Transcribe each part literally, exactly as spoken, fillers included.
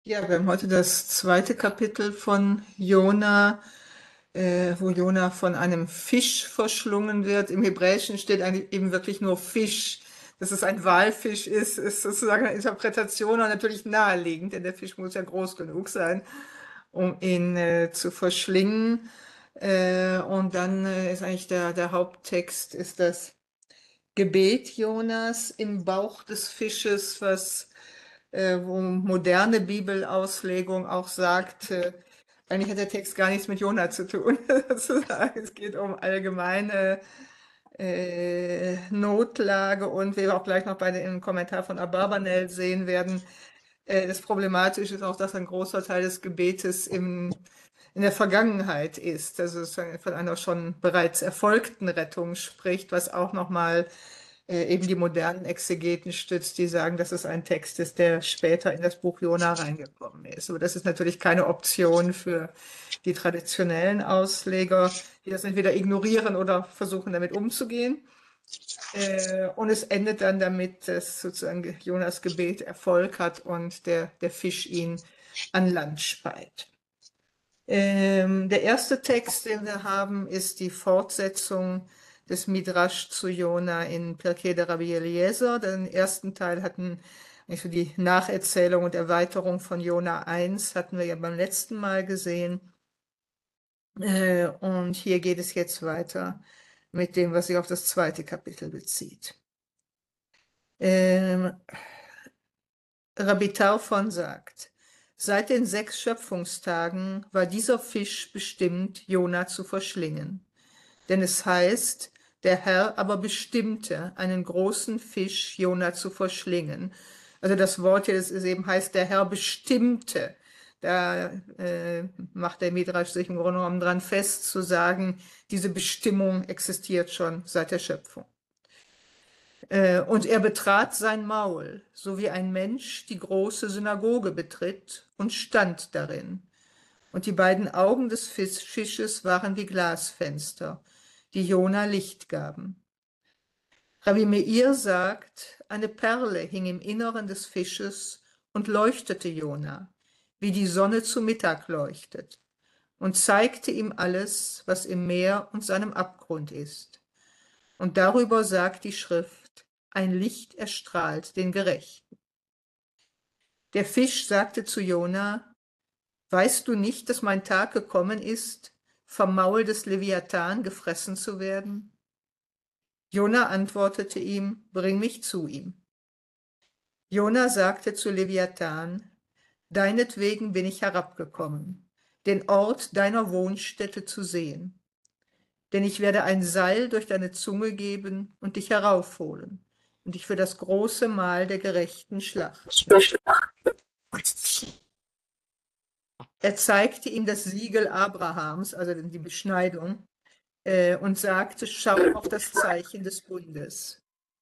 Ja, wir haben heute das zweite Kapitel von Jona, äh, wo Jona von einem Fisch verschlungen wird. Im Hebräischen steht eigentlich eben wirklich nur Fisch. Dass es ein Walfisch ist, ist sozusagen eine Interpretation und natürlich naheliegend, denn der Fisch muss ja groß genug sein, um ihn äh, zu verschlingen. Äh, und dann äh, ist eigentlich der, der Haupttext ist das Gebet Jonas im Bauch des Fisches, was äh, wo moderne Bibelauslegung auch sagt, äh, eigentlich hat der Text gar nichts mit Jona zu tun. Sozusagen. Es geht um allgemeine äh, Notlage und wie wir auch gleich noch bei dem im Kommentar von Abarbanel sehen werden, äh, das Problematische ist auch, dass ein großer Teil des Gebetes im, in der Vergangenheit ist, also es von einer schon bereits erfolgten Rettung spricht, was auch nochmal äh, eben die modernen Exegeten stützt, die sagen, dass es ein Text ist, der später in das Buch Jona reingekommen ist. Aber das ist natürlich keine Option für die traditionellen Ausleger, die das entweder ignorieren oder versuchen, damit umzugehen. Äh, und es endet dann damit, dass sozusagen Jonas Gebet Erfolg hat und der, der Fisch ihn an Land speit. Ähm, der erste Text, den wir haben, ist die Fortsetzung des Midrash zu Jona in Pirkei de Rabbi Eliezer. Den ersten Teil hatten, also die Nacherzählung und Erweiterung von Jona eins hatten wir ja beim letzten Mal gesehen. Äh, und hier geht es jetzt weiter mit dem, was sich auf das zweite Kapitel bezieht. Ähm, Rabbi Tarfon sagt, seit den sechs Schöpfungstagen war dieser Fisch bestimmt, Jona zu verschlingen. Denn es heißt, der Herr aber bestimmte, einen großen Fisch Jona zu verschlingen. Also das Wort hier, das ist eben heißt, der Herr bestimmte. Da äh, macht der Midrash sich im Grunde genommen dran fest, zu sagen, diese Bestimmung existiert schon seit der Schöpfung. Äh, und er betrat sein Maul, so wie ein Mensch die große Synagoge betritt, und stand darin. Und die beiden Augen des Fisches waren wie Glasfenster, die Jona Licht gaben. Rabbi Meir sagt, eine Perle hing im Inneren des Fisches und leuchtete Jona, wie die Sonne zu Mittag leuchtet, und zeigte ihm alles, was im Meer und seinem Abgrund ist. Und darüber sagt die Schrift, ein Licht erstrahlt den Gerechten. Der Fisch sagte zu Jona, weißt du nicht, dass mein Tag gekommen ist, vom Maul des Leviathan gefressen zu werden? Jona antwortete ihm, bring mich zu ihm. Jona sagte zu Leviathan, deinetwegen bin ich herabgekommen, den Ort deiner Wohnstätte zu sehen. Denn ich werde ein Seil durch deine Zunge geben und dich heraufholen und dich für das große Mahl der Gerechten schlachten. Er zeigte ihm das Siegel Abrahams, also die Beschneidung, äh, und sagte, schau auf das Zeichen des Bundes.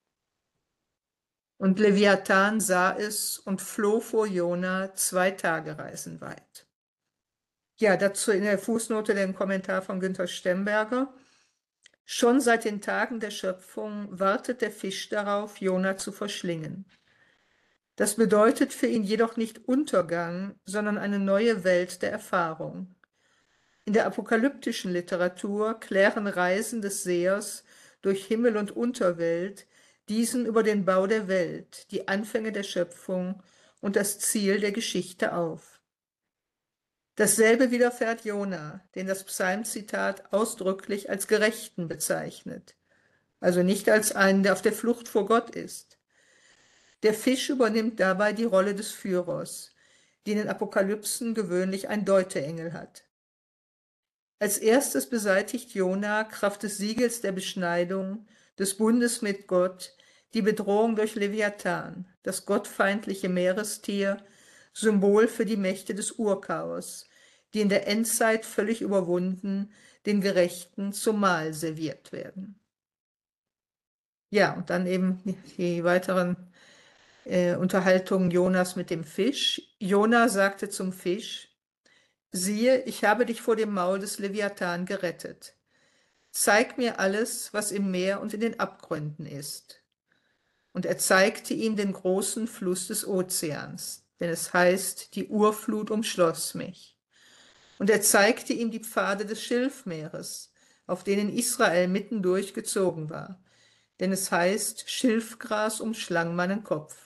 Und Leviathan sah es und floh vor Jona zwei Tagereisen weit. Ja, dazu in der Fußnote den Kommentar von Günther Stemberger. Schon seit den Tagen der Schöpfung wartet der Fisch darauf, Jona zu verschlingen. Das bedeutet für ihn jedoch nicht Untergang, sondern eine neue Welt der Erfahrung. In der apokalyptischen Literatur klären Reisen des Sehers durch Himmel und Unterwelt diesen über den Bau der Welt, die Anfänge der Schöpfung und das Ziel der Geschichte auf. Dasselbe widerfährt Jona, den das Psalmzitat ausdrücklich als Gerechten bezeichnet, also nicht als einen, der auf der Flucht vor Gott ist. Der Fisch übernimmt dabei die Rolle des Führers, die in den Apokalypsen gewöhnlich ein Deuteengel hat. Als erstes beseitigt Jona Kraft des Siegels der Beschneidung, des Bundes mit Gott, die Bedrohung durch Leviathan, das gottfeindliche Meerestier, Symbol für die Mächte des Urchaos, die in der Endzeit völlig überwunden, den Gerechten zum Mahl serviert werden. Ja, und dann eben die weiteren äh, Unterhaltungen Jonas mit dem Fisch. Jona sagte zum Fisch, siehe, ich habe dich vor dem Maul des Leviathan gerettet. Zeig mir alles, was im Meer und in den Abgründen ist. Und er zeigte ihm den großen Fluss des Ozeans, denn es heißt, die Urflut umschloss mich. Und er zeigte ihm die Pfade des Schilfmeeres, auf denen Israel mittendurch gezogen war, denn es heißt, Schilfgras umschlang meinen Kopf.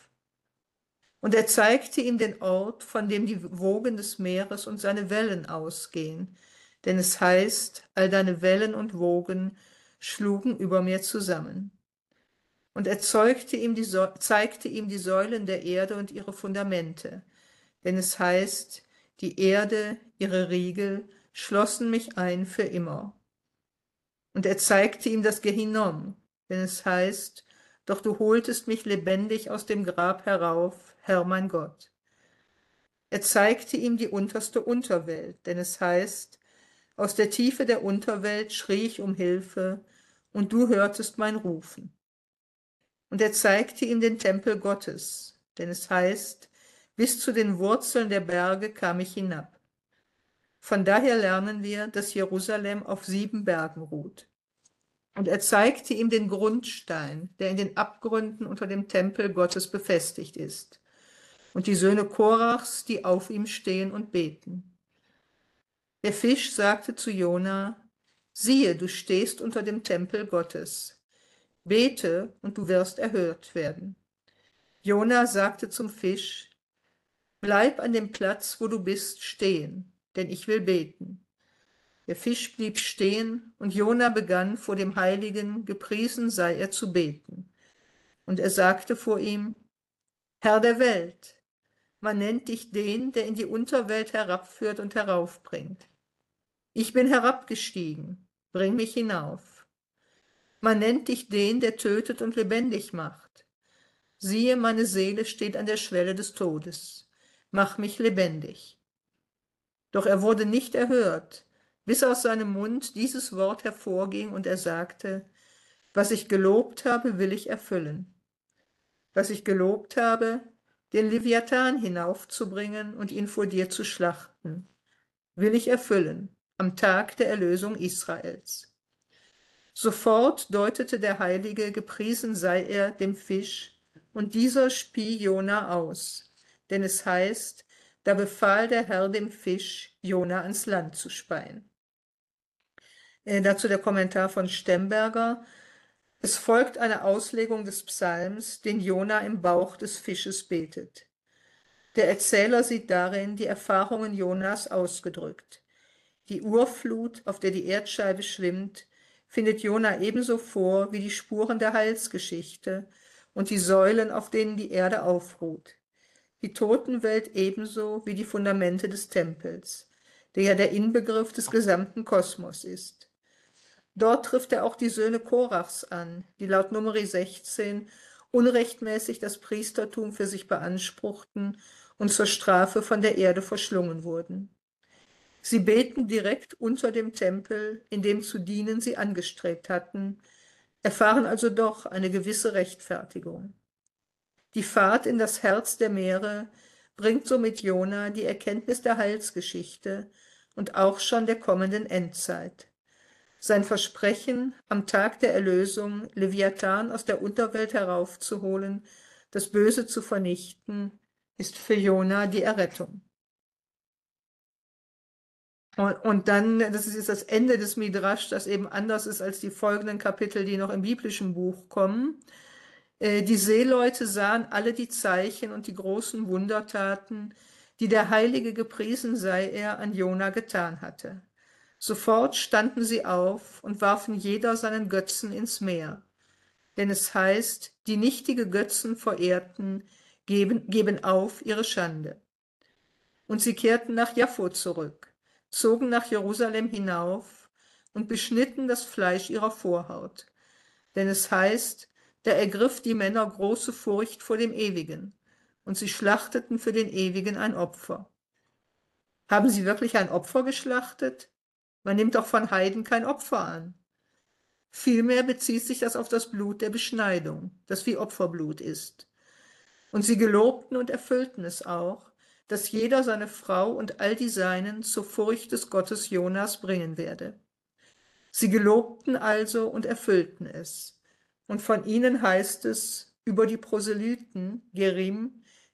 Und er zeigte ihm den Ort, von dem die Wogen des Meeres und seine Wellen ausgehen, denn es heißt, all deine Wellen und Wogen schlugen über mir zusammen. Und er zeigte ihm, die, zeigte ihm die Säulen der Erde und ihre Fundamente, denn es heißt, die Erde, ihre Riegel schlossen mich ein für immer. Und er zeigte ihm das Gehinnom, denn es heißt, doch du holtest mich lebendig aus dem Grab herauf, Herr mein Gott. Er zeigte ihm die unterste Unterwelt, denn es heißt, aus der Tiefe der Unterwelt schrie ich um Hilfe, und du hörtest mein Rufen. Und er zeigte ihm den Tempel Gottes, denn es heißt, bis zu den Wurzeln der Berge kam ich hinab. Von daher lernen wir, dass Jerusalem auf sieben Bergen ruht. Und er zeigte ihm den Grundstein, der in den Abgründen unter dem Tempel Gottes befestigt ist, und die Söhne Korachs, die auf ihm stehen und beten. Der Fisch sagte zu Jona, siehe, du stehst unter dem Tempel Gottes. Bete, und du wirst erhört werden. Jona sagte zum Fisch, bleib an dem Platz, wo du bist, stehen, denn ich will beten. Der Fisch blieb stehen, und Jona begann vor dem Heiligen, gepriesen sei er, zu beten. Und er sagte vor ihm, Herr der Welt, man nennt dich den, der in die Unterwelt herabführt und heraufbringt. Ich bin herabgestiegen, bring mich hinauf. Man nennt dich den, der tötet und lebendig macht. Siehe, meine Seele steht an der Schwelle des Todes. Mach mich lebendig. Doch er wurde nicht erhört, bis aus seinem Mund dieses Wort hervorging und er sagte, was ich gelobt habe, will ich erfüllen. Was ich gelobt habe, den Leviathan hinaufzubringen und ihn vor dir zu schlachten, will ich erfüllen am Tag der Erlösung Israels. Sofort deutete der Heilige, gepriesen sei er, dem Fisch, und dieser spie Jona aus, denn es heißt, da befahl der Herr dem Fisch, Jona ans Land zu speien. Äh, dazu der Kommentar von Stemberger. Es folgt eine Auslegung des Psalms, den Jona im Bauch des Fisches betet. Der Erzähler sieht darin die Erfahrungen Jonas ausgedrückt. Die Urflut, auf der die Erdscheibe schwimmt, findet Jona ebenso vor wie die Spuren der Heilsgeschichte und die Säulen, auf denen die Erde aufruht. Die Totenwelt ebenso wie die Fundamente des Tempels, der ja der Inbegriff des gesamten Kosmos ist. Dort trifft er auch die Söhne Korachs an, die laut Numeri sechzehn unrechtmäßig das Priestertum für sich beanspruchten und zur Strafe von der Erde verschlungen wurden. Sie beten direkt unter dem Tempel, in dem zu dienen sie angestrebt hatten, erfahren also doch eine gewisse Rechtfertigung. Die Fahrt in das Herz der Meere bringt somit Jona die Erkenntnis der Heilsgeschichte und auch schon der kommenden Endzeit. Sein Versprechen, am Tag der Erlösung Leviathan aus der Unterwelt heraufzuholen, das Böse zu vernichten, ist für Jona die Errettung. Und, und dann, das ist jetzt das Ende des Midrasch, das eben anders ist als die folgenden Kapitel, die noch im biblischen Buch kommen. Äh, die Seeleute sahen alle die Zeichen und die großen Wundertaten, die der Heilige, gepriesen sei er, an Jona getan hatte. Sofort standen sie auf und warfen jeder seinen Götzen ins Meer. Denn es heißt, die nichtige Götzen verehrten, geben, geben auf ihre Schande. Und sie kehrten nach Jaffo zurück, zogen nach Jerusalem hinauf und beschnitten das Fleisch ihrer Vorhaut. Denn es heißt, da ergriff die Männer große Furcht vor dem Ewigen, und sie schlachteten für den Ewigen ein Opfer. Haben sie wirklich ein Opfer geschlachtet? Man nimmt doch von Heiden kein Opfer an. Vielmehr bezieht sich das auf das Blut der Beschneidung, das wie Opferblut ist. Und sie gelobten und erfüllten es auch, dass jeder seine Frau und all die Seinen zur Furcht des Gottes Jonas bringen werde. Sie gelobten also und erfüllten es. Und von ihnen heißt es über die Proselyten, Gerim,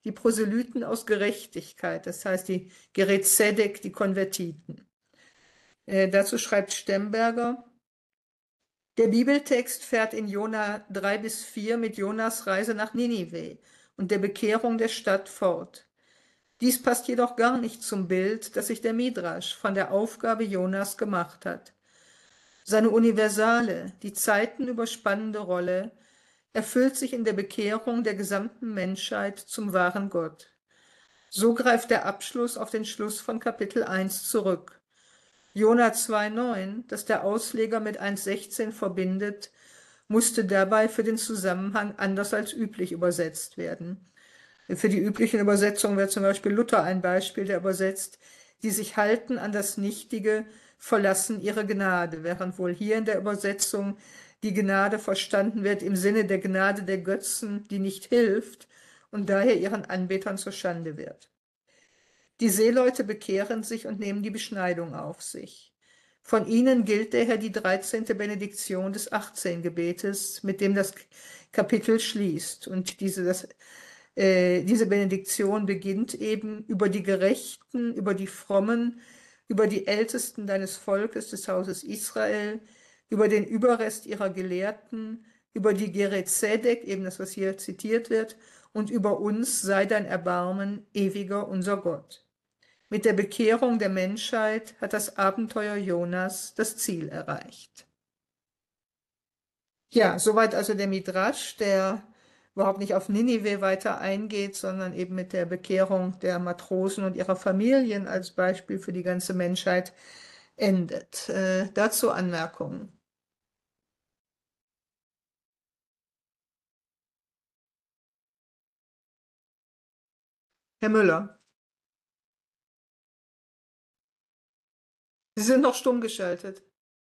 die Proselyten aus Gerechtigkeit, das heißt die Gerät Zedek, die Konvertiten. Äh, dazu schreibt Stemberger: Der Bibeltext fährt in Jona drei bis vier mit Jonas Reise nach Ninive und der Bekehrung der Stadt fort. Dies passt jedoch gar nicht zum Bild, das sich der Midrasch von der Aufgabe Jonas gemacht hat. Seine universale, die Zeiten überspannende Rolle erfüllt sich in der Bekehrung der gesamten Menschheit zum wahren Gott. So greift der Abschluss auf den Schluss von Kapitel eins zurück. Jona zwei neun, das der Ausleger mit eins sechzehn verbindet, musste dabei für den Zusammenhang anders als üblich übersetzt werden. Für die üblichen Übersetzungen wäre zum Beispiel Luther ein Beispiel, der übersetzt: Die sich halten an das Nichtige, verlassen ihre Gnade, während wohl hier in der Übersetzung die Gnade verstanden wird im Sinne der Gnade der Götzen, die nicht hilft und daher ihren Anbetern zur Schande wird. Die Seeleute bekehren sich und nehmen die Beschneidung auf sich. Von ihnen gilt daher die dreizehnte Benediktion des achtzehn-Gebetes, mit dem das Kapitel schließt. Und diese, das, äh, diese Benediktion beginnt eben: Über die Gerechten, über die Frommen, über die Ältesten deines Volkes, des Hauses Israel, über den Überrest ihrer Gelehrten, über die Gerät Zedek, eben das, was hier zitiert wird, und über uns sei dein Erbarmen, ewiger unser Gott. Mit der Bekehrung der Menschheit hat das Abenteuer Jonas das Ziel erreicht. Ja, soweit also der Midrasch, der überhaupt nicht auf Ninive weiter eingeht, sondern eben mit der Bekehrung der Matrosen und ihrer Familien als Beispiel für die ganze Menschheit endet. Äh, dazu Anmerkungen. Herr Müller, Sie sind noch stumm geschaltet.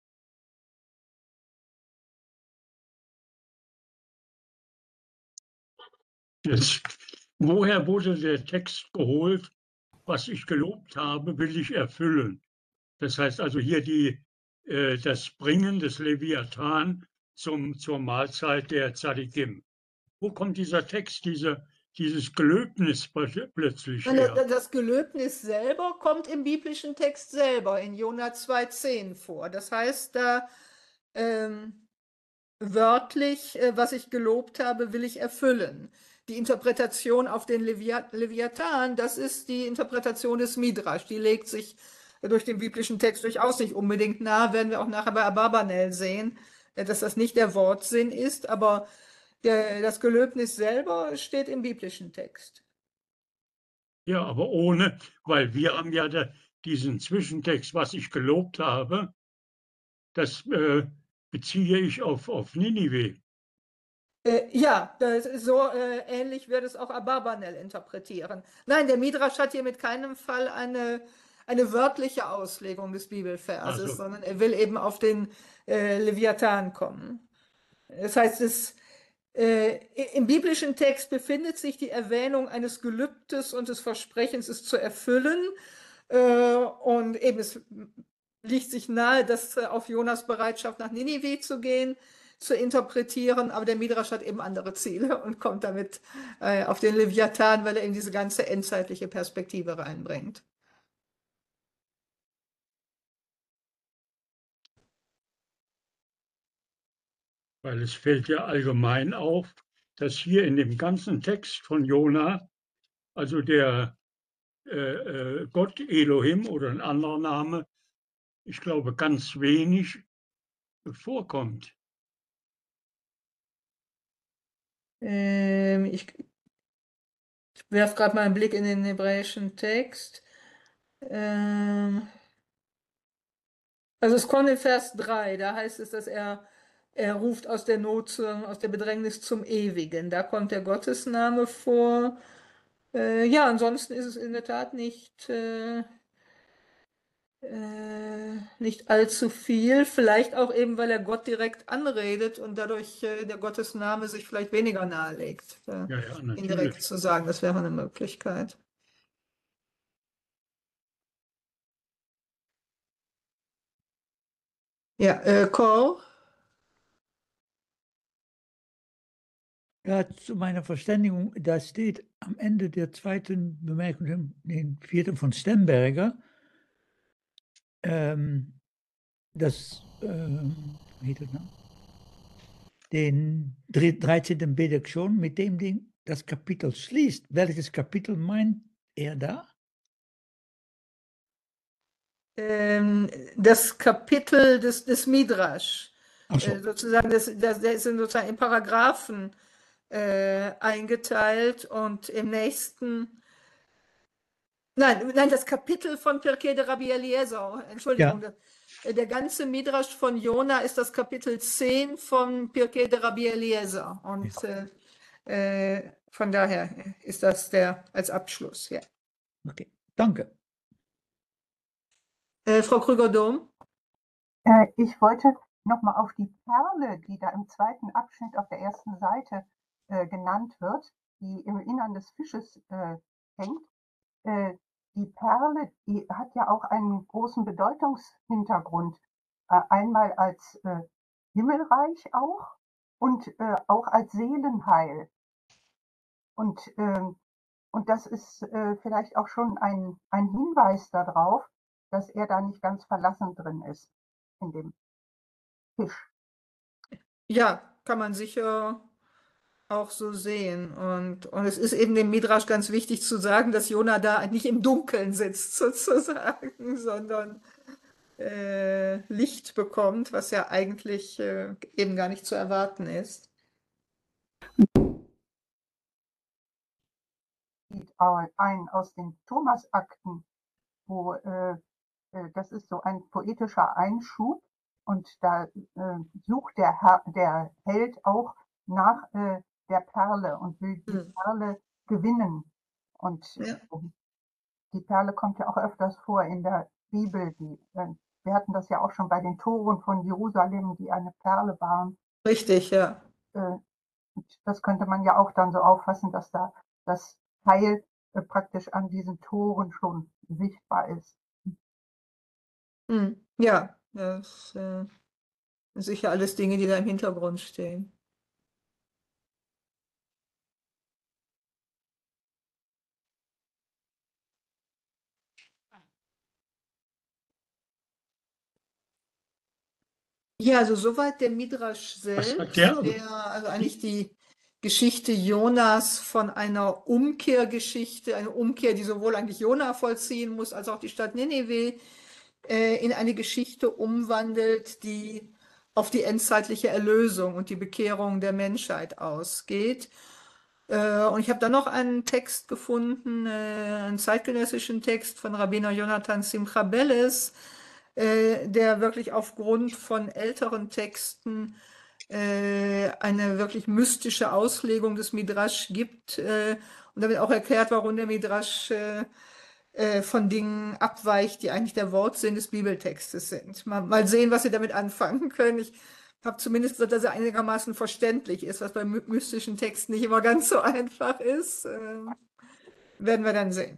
Jetzt, woher wurde der Text geholt? Was ich gelobt habe, will ich erfüllen. Das heißt also hier die, äh, das Bringen des Leviathan zum, zur Mahlzeit der Tzadikim. Wo kommt dieser Text, diese, dieses Gelöbnis plötzlich her? Das Gelöbnis selber kommt im biblischen Text selber in Jona zwei zehn vor. Das heißt da ähm, wörtlich, äh, was ich gelobt habe, will ich erfüllen. Die Interpretation auf den Leviat Leviathan, das ist die Interpretation des Midrasch. Die legt sich durch den biblischen Text durchaus nicht unbedingt nahe, werden wir auch nachher bei Abarbanel sehen, äh, dass das nicht der Wortsinn ist, aber der, das Gelöbnis selber steht im biblischen Text. Ja, aber ohne, weil wir haben ja da diesen Zwischentext, was ich gelobt habe, das äh, beziehe ich auf, auf Ninive. Äh, ja, das ist so äh, ähnlich wird es auch Abarbanel interpretieren. Nein, der Midrasch hat hier mit keinem Fall eine, eine wörtliche Auslegung des Bibelverses, Also, sondern er will eben auf den äh, Leviathan kommen. Das heißt, es, äh, im biblischen Text befindet sich die Erwähnung eines Gelübdes und des Versprechens, es zu erfüllen. Äh, und eben es liegt sich nahe, das äh, auf Jonas Bereitschaft nach Ninive zu gehen, zu interpretieren, aber der Midrasch hat eben andere Ziele und kommt damit äh, auf den Leviathan, weil er eben diese ganze endzeitliche Perspektive reinbringt. weil es fällt ja allgemein auf, dass hier in dem ganzen Text von Jona, also der äh, äh, Gott Elohim oder ein anderer Name, ich glaube, ganz wenig vorkommt. Ähm, ich ich werfe gerade mal einen Blick in den hebräischen Text. Ähm, also es kommt in Vers drei, da heißt es, dass er, er ruft aus der Not, zum, aus der Bedrängnis zum Ewigen. Da kommt der Gottesname vor. Äh, ja, ansonsten ist es in der Tat nicht, äh, äh, nicht allzu viel. Vielleicht auch eben, weil er Gott direkt anredet und dadurch äh, der Gottesname sich vielleicht weniger nahelegt, äh, Ja, ja, ihn direkt natürlich. zu sagen. Das wäre eine Möglichkeit. Ja, äh, Cole? Ja, zu meiner Verständigung, da steht am Ende der zweiten Bemerkung, den den vierten von Stemberger, ähm, das, ähm, wie heet het nou? Den dre dreizehnten Bedeck schon, mit dem Ding das Kapitel schließt. Welches Kapitel meint er da? Ähm, das Kapitel des, des Midrash, Ach so. äh, sozusagen, das, das, der ist in sozusagen in Paragraphen äh, eingeteilt und im nächsten, nein, nein, das Kapitel von Pirkei de Rabbi Eliezer, Entschuldigung, Ja, der, der ganze Midrash von Jona ist das Kapitel zehn von Pirkei de Rabbi Eliezer und ja. äh, äh, von daher ist das der als Abschluss, ja. Okay, danke. Äh, Frau Krüger-Dohm? Äh, ich wollte noch mal auf die Perle, die da im zweiten Abschnitt auf der ersten Seite äh, genannt wird, die im Innern des Fisches äh, hängt. Äh, die Perle, die hat ja auch einen großen Bedeutungshintergrund. Äh, einmal als äh, Himmelreich auch und äh, auch als Seelenheil. Und, ähm, und das ist äh, vielleicht auch schon ein, ein Hinweis darauf, dass er da nicht ganz verlassen drin ist in dem Fisch. Ja, kann man sicher auch so sehen. Und, und es ist eben dem Midrash ganz wichtig zu sagen, dass Jona da nicht im Dunkeln sitzt, sozusagen, sondern äh, Licht bekommt, was ja eigentlich äh, eben gar nicht zu erwarten ist. Ein aus den Thomas-Akten, wo äh, äh, das ist so ein poetischer Einschub und da äh, sucht der, Herr, der Held auch nach äh, der Perle und will die Hm. Perle gewinnen. Und Ja. äh, die Perle kommt ja auch öfters vor in der Bibel. Die, äh, wir hatten das ja auch schon bei den Toren von Jerusalem, die eine Perle waren. Richtig, ja. Äh, das könnte man ja auch dann so auffassen, dass da das Heil äh, praktisch an diesen Toren schon sichtbar ist. Hm. Ja, das äh, sind sicher alles Dinge, die da im Hintergrund stehen. Ja, also soweit der Midrash Was sagt selbst, der? der also eigentlich die Geschichte Jonas von einer Umkehrgeschichte, eine Umkehr, die sowohl eigentlich Jona vollziehen muss, als auch die Stadt Nineveh, äh, in eine Geschichte umwandelt, die auf die endzeitliche Erlösung und die Bekehrung der Menschheit ausgeht. Äh, und ich habe dann noch einen Text gefunden, äh, einen zeitgenössischen Text von Rabbiner Jonathan Simcha Belles, äh, der wirklich aufgrund von älteren Texten äh, eine wirklich mystische Auslegung des Midrash gibt äh, und damit auch erklärt, warum der Midrash äh, äh, von Dingen abweicht, die eigentlich der Wortsinn des Bibeltextes sind. Mal, mal sehen, was Sie damit anfangen können. Ich habe zumindest gesagt, dass er einigermaßen verständlich ist, was bei my mystischen Texten nicht immer ganz so einfach ist. Ähm, werden wir dann sehen.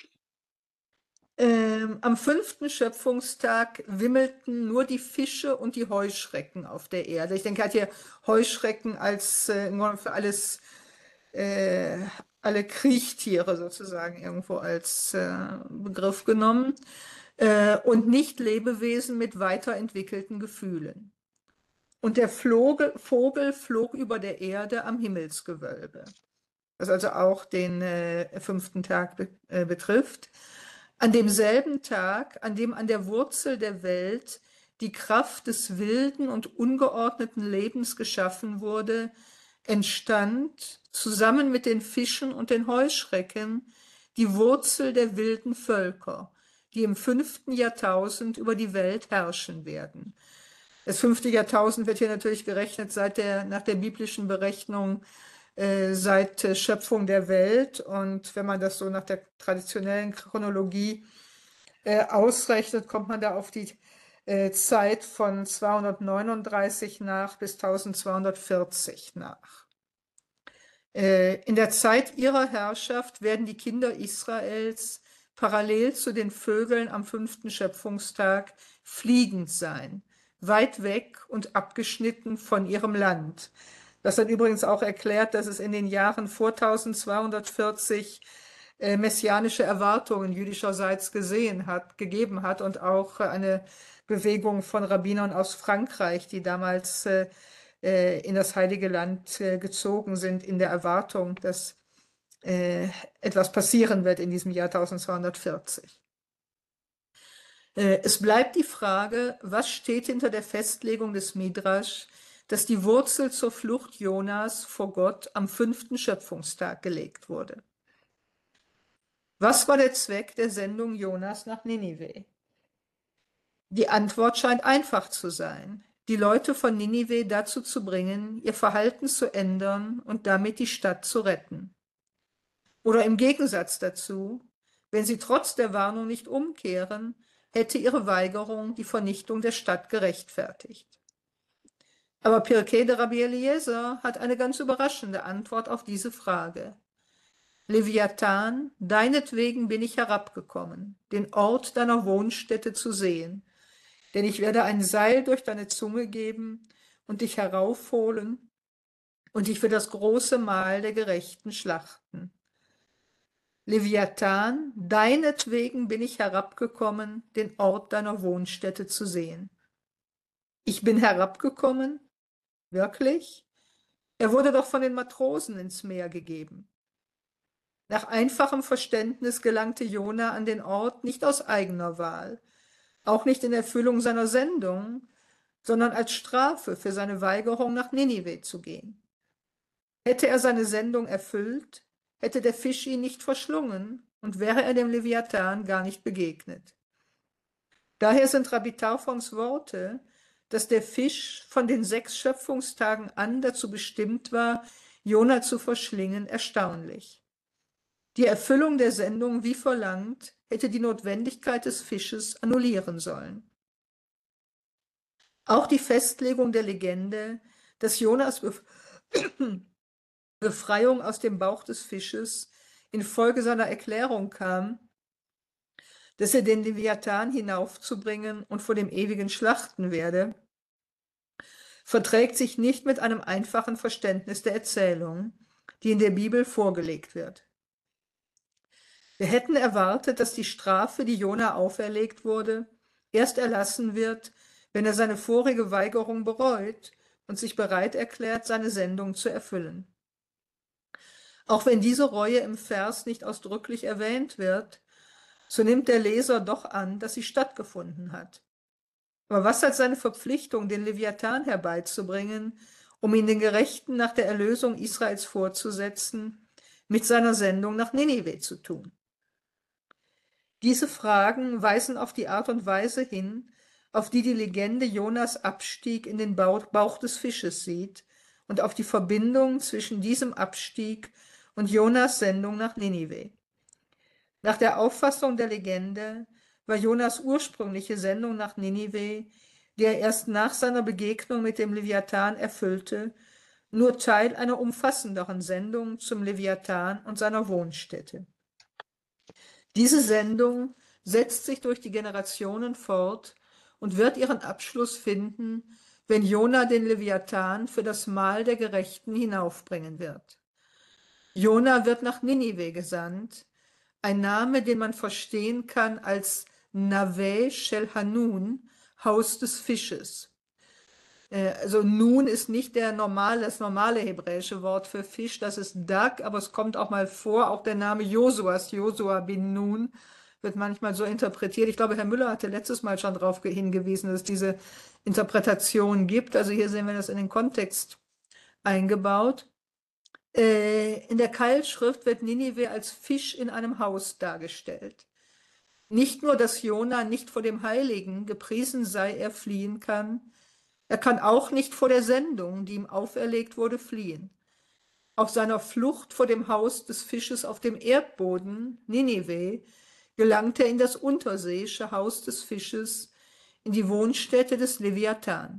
Ähm, am fünften Schöpfungstag wimmelten nur die Fische und die Heuschrecken auf der Erde. Ich denke, er hat hier Heuschrecken als äh, für alles, äh, alle Kriechtiere sozusagen irgendwo als äh, Begriff genommen äh, und nicht Lebewesen mit weiterentwickelten Gefühlen. Und der Vogel, Vogel flog über der Erde am Himmelsgewölbe, was also auch den äh, fünften Tag be äh, betrifft. An demselben Tag, an dem an der Wurzel der Welt die Kraft des wilden und ungeordneten Lebens geschaffen wurde, entstand zusammen mit den Fischen und den Heuschrecken die Wurzel der wilden Völker, die im fünften Jahrtausend über die Welt herrschen werden. Das fünfte Jahrtausend wird hier natürlich gerechnet seit der, nach der biblischen Berechnung äh, seit äh, Schöpfung der Welt. Und wenn man das so nach der traditionellen Chronologie äh, ausrechnet, kommt man da auf die äh, Zeit von zweihundertneununddreißig nach bis eintausendzweihundertvierzig nach. Äh, in der Zeit ihrer Herrschaft werden die Kinder Israels parallel zu den Vögeln am fünften Schöpfungstag fliegend sein, weit weg und abgeschnitten von ihrem Land. Das hat übrigens auch erklärt, dass es in den Jahren vor eintausendzweihundertvierzig äh, messianische Erwartungen jüdischerseits gesehen hat, gegeben hat und auch äh, eine Bewegung von Rabbinern aus Frankreich, die damals äh, äh, in das Heilige Land äh, gezogen sind, in der Erwartung, dass äh, etwas passieren wird in diesem Jahr eintausendzweihundertvierzig. Äh, es bleibt die Frage, was steht hinter der Festlegung des Midrasch, dass die Wurzel zur Flucht Jonas vor Gott am fünften Schöpfungstag gelegt wurde. Was war der Zweck der Sendung Jonas nach Ninive? Die Antwort scheint einfach zu sein, die Leute von Ninive dazu zu bringen, ihr Verhalten zu ändern und damit die Stadt zu retten. Oder im Gegensatz dazu, wenn sie trotz der Warnung nicht umkehren, hätte ihre Weigerung die Vernichtung der Stadt gerechtfertigt. Aber Pirkei de Rabbi Eliezer hat eine ganz überraschende Antwort auf diese Frage. Leviathan, deinetwegen bin ich herabgekommen, den Ort deiner Wohnstätte zu sehen, denn ich werde ein Seil durch deine Zunge geben und dich heraufholen und dich für das große Mahl der Gerechten schlachten. Leviathan, deinetwegen bin ich herabgekommen, den Ort deiner Wohnstätte zu sehen. Ich bin herabgekommen? Wirklich? Er wurde doch von den Matrosen ins Meer gegeben. Nach einfachem Verständnis gelangte Jona an den Ort nicht aus eigener Wahl, auch nicht in Erfüllung seiner Sendung, sondern als Strafe für seine Weigerung, nach Ninive zu gehen. Hätte er seine Sendung erfüllt, hätte der Fisch ihn nicht verschlungen und wäre er dem Leviathan gar nicht begegnet. Daher sind Rabbi Tarfons Worte, dass der Fisch von den sechs Schöpfungstagen an dazu bestimmt war, Jona zu verschlingen, erstaunlich. Die Erfüllung der Sendung, wie verlangt, hätte die Notwendigkeit des Fisches annullieren sollen. Auch die Festlegung der Legende, dass Jonas Befreiung aus dem Bauch des Fisches infolge seiner Erklärung kam, dass er den Leviathan hinaufzubringen und vor dem Ewigen schlachten werde, verträgt sich nicht mit einem einfachen Verständnis der Erzählung, die in der Bibel vorgelegt wird. Wir hätten erwartet, dass die Strafe, die Jona auferlegt wurde, erst erlassen wird, wenn er seine vorige Weigerung bereut und sich bereit erklärt, seine Sendung zu erfüllen. Auch wenn diese Reue im Vers nicht ausdrücklich erwähnt wird, so nimmt der Leser doch an, dass sie stattgefunden hat. Aber was hat seine Verpflichtung, den Leviathan herbeizubringen, um ihn den Gerechten nach der Erlösung Israels vorzusetzen, mit seiner Sendung nach Ninive zu tun? Diese Fragen weisen auf die Art und Weise hin, auf die die Legende Jonas Abstieg in den Bauch des Fisches sieht und auf die Verbindung zwischen diesem Abstieg und Jonas Sendung nach Ninive. Nach der Auffassung der Legende war Jonas ursprüngliche Sendung nach Ninive, die er erst nach seiner Begegnung mit dem Leviathan erfüllte, nur Teil einer umfassenderen Sendung zum Leviathan und seiner Wohnstätte. Diese Sendung setzt sich durch die Generationen fort und wird ihren Abschluss finden, wenn Jona den Leviathan für das Mahl der Gerechten hinaufbringen wird. Jona wird nach Ninive gesandt, ein Name, den man verstehen kann als Nave Shel Hanun, Haus des Fisches. Also Nun ist nicht der normale, das normale hebräische Wort für Fisch, das ist Dag, aber es kommt auch mal vor, auch der Name Josuas, Josua bin Nun, wird manchmal so interpretiert. Ich glaube, Herr Müller hatte letztes Mal schon darauf hingewiesen, dass es diese Interpretation gibt. Also hier sehen wir das in den Kontext eingebaut. In der Keilschrift wird Ninive als Fisch in einem Haus dargestellt. Nicht nur, dass Jona nicht vor dem Heiligen, gepriesen sei er, fliehen kann, er kann auch nicht vor der Sendung, die ihm auferlegt wurde, fliehen. Auf seiner Flucht vor dem Haus des Fisches auf dem Erdboden, Ninive, gelangt er in das unterseeische Haus des Fisches, in die Wohnstätte des Leviathan.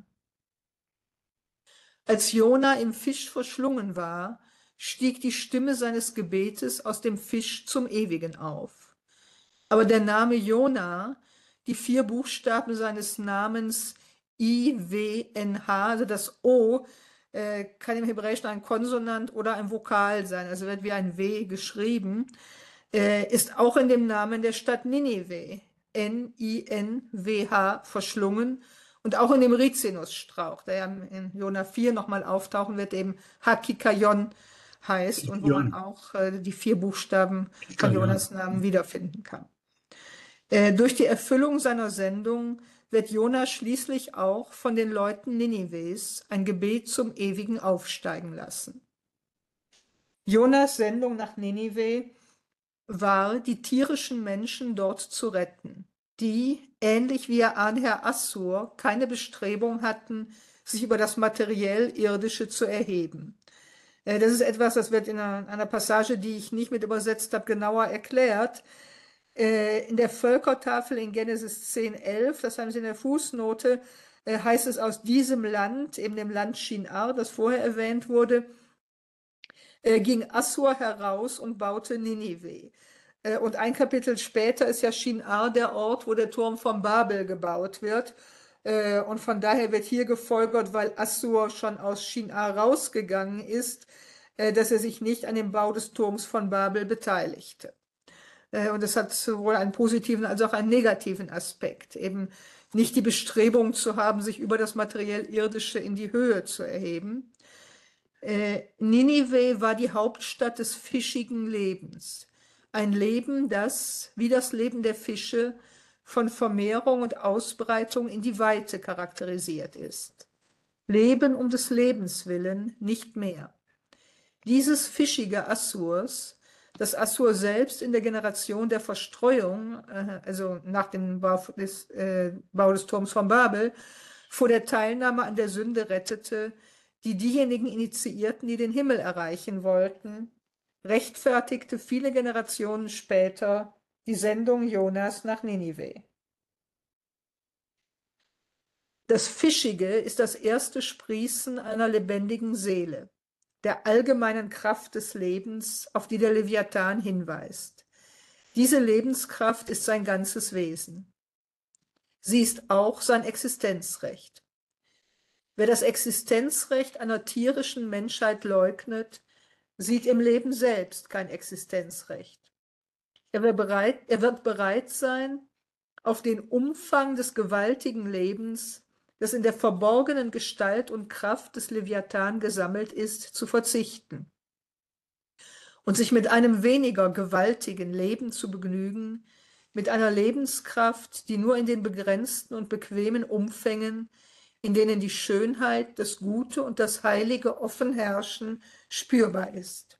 Als Jona im Fisch verschlungen war, stieg die Stimme seines Gebetes aus dem Fisch zum Ewigen auf. Aber der Name Jona, die vier Buchstaben seines Namens I W N H, also das O, äh, kann im Hebräischen ein Konsonant oder ein Vokal sein, also wird wie ein W geschrieben, äh, ist auch in dem Namen der Stadt Ninive, N I N W H, verschlungen. Und auch in dem Rizinusstrauch, der ja in Jona vier nochmal auftauchen wird, eben Hakikayon heißt und wo man auch äh, die vier Buchstaben von Jonas Namen wiederfinden kann. Äh, durch die Erfüllung seiner Sendung wird Jona schließlich auch von den Leuten Ninives ein Gebet zum Ewigen aufsteigen lassen. Jonas Sendung nach Ninive war, die tierischen Menschen dort zu retten, die, ähnlich wie ihr Ahnherr Assur, keine Bestrebung hatten, sich über das materiell-irdische zu erheben. Das ist etwas, das wird in einer, einer Passage, die ich nicht mit übersetzt habe, genauer erklärt. In der Völkertafel in Genesis zehn, elf, das haben Sie in der Fußnote, heißt es, aus diesem Land, eben dem Land Shinar, das vorher erwähnt wurde, ging Assur heraus und baute Ninive. Und ein Kapitel später ist ja Shinar der Ort, wo der Turm von Babel gebaut wird. Und von daher wird hier gefolgert, weil Assur schon aus Shinar rausgegangen ist, dass er sich nicht an dem Bau des Turms von Babel beteiligte. Und das hat sowohl einen positiven als auch einen negativen Aspekt. Eben nicht die Bestrebung zu haben, sich über das materiell-irdische in die Höhe zu erheben. Ninive war die Hauptstadt des fischigen Lebens. Ein Leben, das, wie das Leben der Fische, von Vermehrung und Ausbreitung in die Weite charakterisiert ist. Leben um des Lebens willen, nicht mehr. Dieses fischige Assurs, das Assur selbst in der Generation der Verstreuung, also nach dem Bau des, äh, Bau des Turms von Babel, vor der Teilnahme an der Sünde rettete, die diejenigen initiierten, die den Himmel erreichen wollten, rechtfertigte viele Generationen später die Sendung Jonas nach Ninive. Das Fischige ist das erste Sprießen einer lebendigen Seele, der allgemeinen Kraft des Lebens, auf die der Leviathan hinweist. Diese Lebenskraft ist sein ganzes Wesen. Sie ist auch sein Existenzrecht. Wer das Existenzrecht einer tierischen Menschheit leugnet, sieht im Leben selbst kein Existenzrecht. Er wird bereit, er wird bereit sein, auf den Umfang des gewaltigen Lebens, das in der verborgenen Gestalt und Kraft des Leviathan gesammelt ist, zu verzichten und sich mit einem weniger gewaltigen Leben zu begnügen, mit einer Lebenskraft, die nur in den begrenzten und bequemen Umfängen, in denen die Schönheit, das Gute und das Heilige offen herrschen, spürbar ist.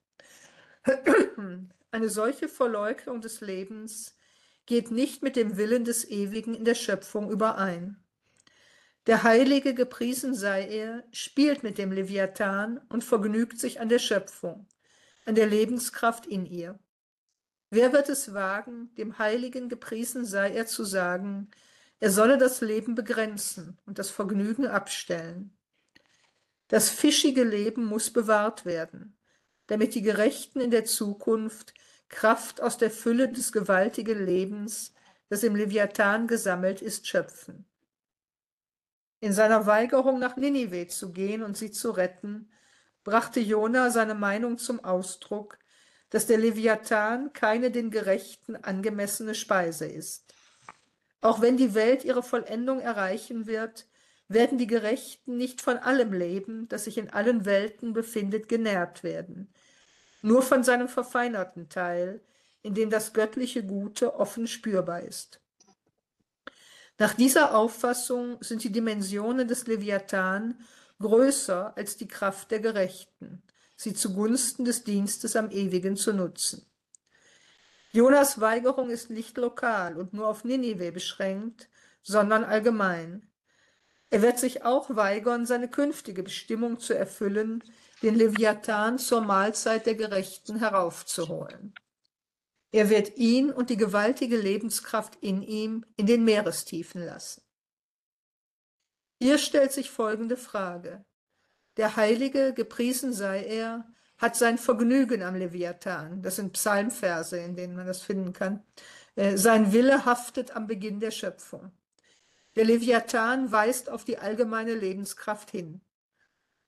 Eine solche Verleugnung des Lebens geht nicht mit dem Willen des Ewigen in der Schöpfung überein. Der Heilige, gepriesen sei er, spielt mit dem Leviathan und vergnügt sich an der Schöpfung, an der Lebenskraft in ihr. Wer wird es wagen, dem Heiligen, gepriesen sei er, zu sagen, er solle das Leben begrenzen und das Vergnügen abstellen? Das fischige Leben muss bewahrt werden, damit die Gerechten in der Zukunft Kraft aus der Fülle des gewaltigen Lebens, das im Leviathan gesammelt ist, schöpfen. In seiner Weigerung, nach Ninive zu gehen und sie zu retten, brachte Jona seine Meinung zum Ausdruck, dass der Leviathan keine den Gerechten angemessene Speise ist. Auch wenn die Welt ihre Vollendung erreichen wird, werden die Gerechten nicht von allem Leben, das sich in allen Welten befindet, genährt werden, nur von seinem verfeinerten Teil, in dem das göttliche Gute offen spürbar ist. Nach dieser Auffassung sind die Dimensionen des Leviathan größer als die Kraft der Gerechten, sie zugunsten des Dienstes am Ewigen zu nutzen. Jonas Weigerung ist nicht lokal und nur auf Ninive beschränkt, sondern allgemein. Er wird sich auch weigern, seine künftige Bestimmung zu erfüllen, den Leviathan zur Mahlzeit der Gerechten heraufzuholen. Er wird ihn und die gewaltige Lebenskraft in ihm in den Meerestiefen lassen. Hier stellt sich folgende Frage. Der Heilige, gepriesen sei er, hat sein Vergnügen am Leviathan, das sind Psalmverse, in denen man das finden kann, sein Wille haftet am Beginn der Schöpfung. Der Leviathan weist auf die allgemeine Lebenskraft hin.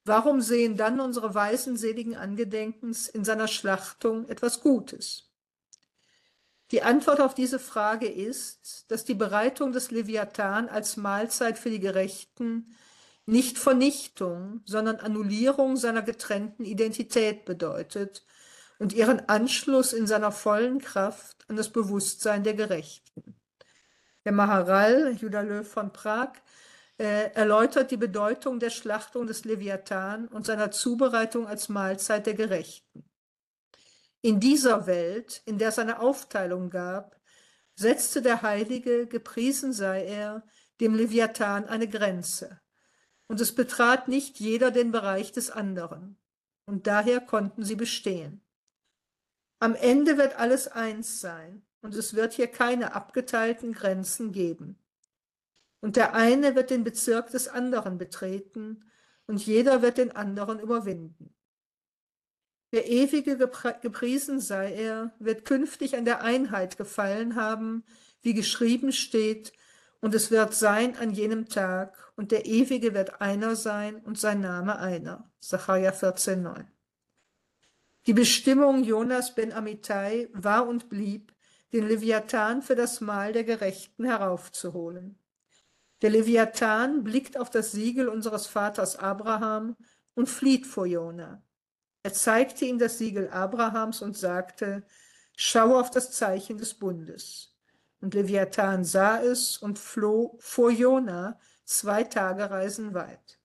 warum sehen dann unsere Weisen seligen Angedenkens in seiner Schlachtung etwas Gutes? Die Antwort auf diese Frage ist, dass die Bereitung des Leviathan als Mahlzeit für die Gerechten nicht Vernichtung, sondern Annullierung seiner getrennten Identität bedeutet und ihren Anschluss in seiner vollen Kraft an das Bewusstsein der Gerechten. Der Maharal, Judah Löw von Prag, äh, erläutert die Bedeutung der Schlachtung des Leviathan und seiner Zubereitung als Mahlzeit der Gerechten. In dieser Welt, in der es eine Aufteilung gab, setzte der Heilige, gepriesen sei er, dem Leviathan eine Grenze. Und es betrat nicht jeder den Bereich des anderen. Und daher konnten sie bestehen. Am Ende wird alles eins sein, und es wird hier keine abgeteilten Grenzen geben. Und der eine wird den Bezirk des anderen betreten, und jeder wird den anderen überwinden. Der Ewige, gepriesen sei er, wird künftig an der Einheit gefallen haben, wie geschrieben steht, und es wird sein an jenem Tag, und der Ewige wird einer sein und sein Name einer. Sacharja vierzehn neun. Die Bestimmung Jonas ben Amittai war und blieb, den Leviathan für das Mahl der Gerechten heraufzuholen. Der Leviathan blickt auf das Siegel unseres Vaters Abraham und flieht vor Jona. Er zeigte ihm das Siegel Abrahams und sagte, schau auf das Zeichen des Bundes. Und Leviathan sah es und floh vor Jona zwei Tagereisen weit.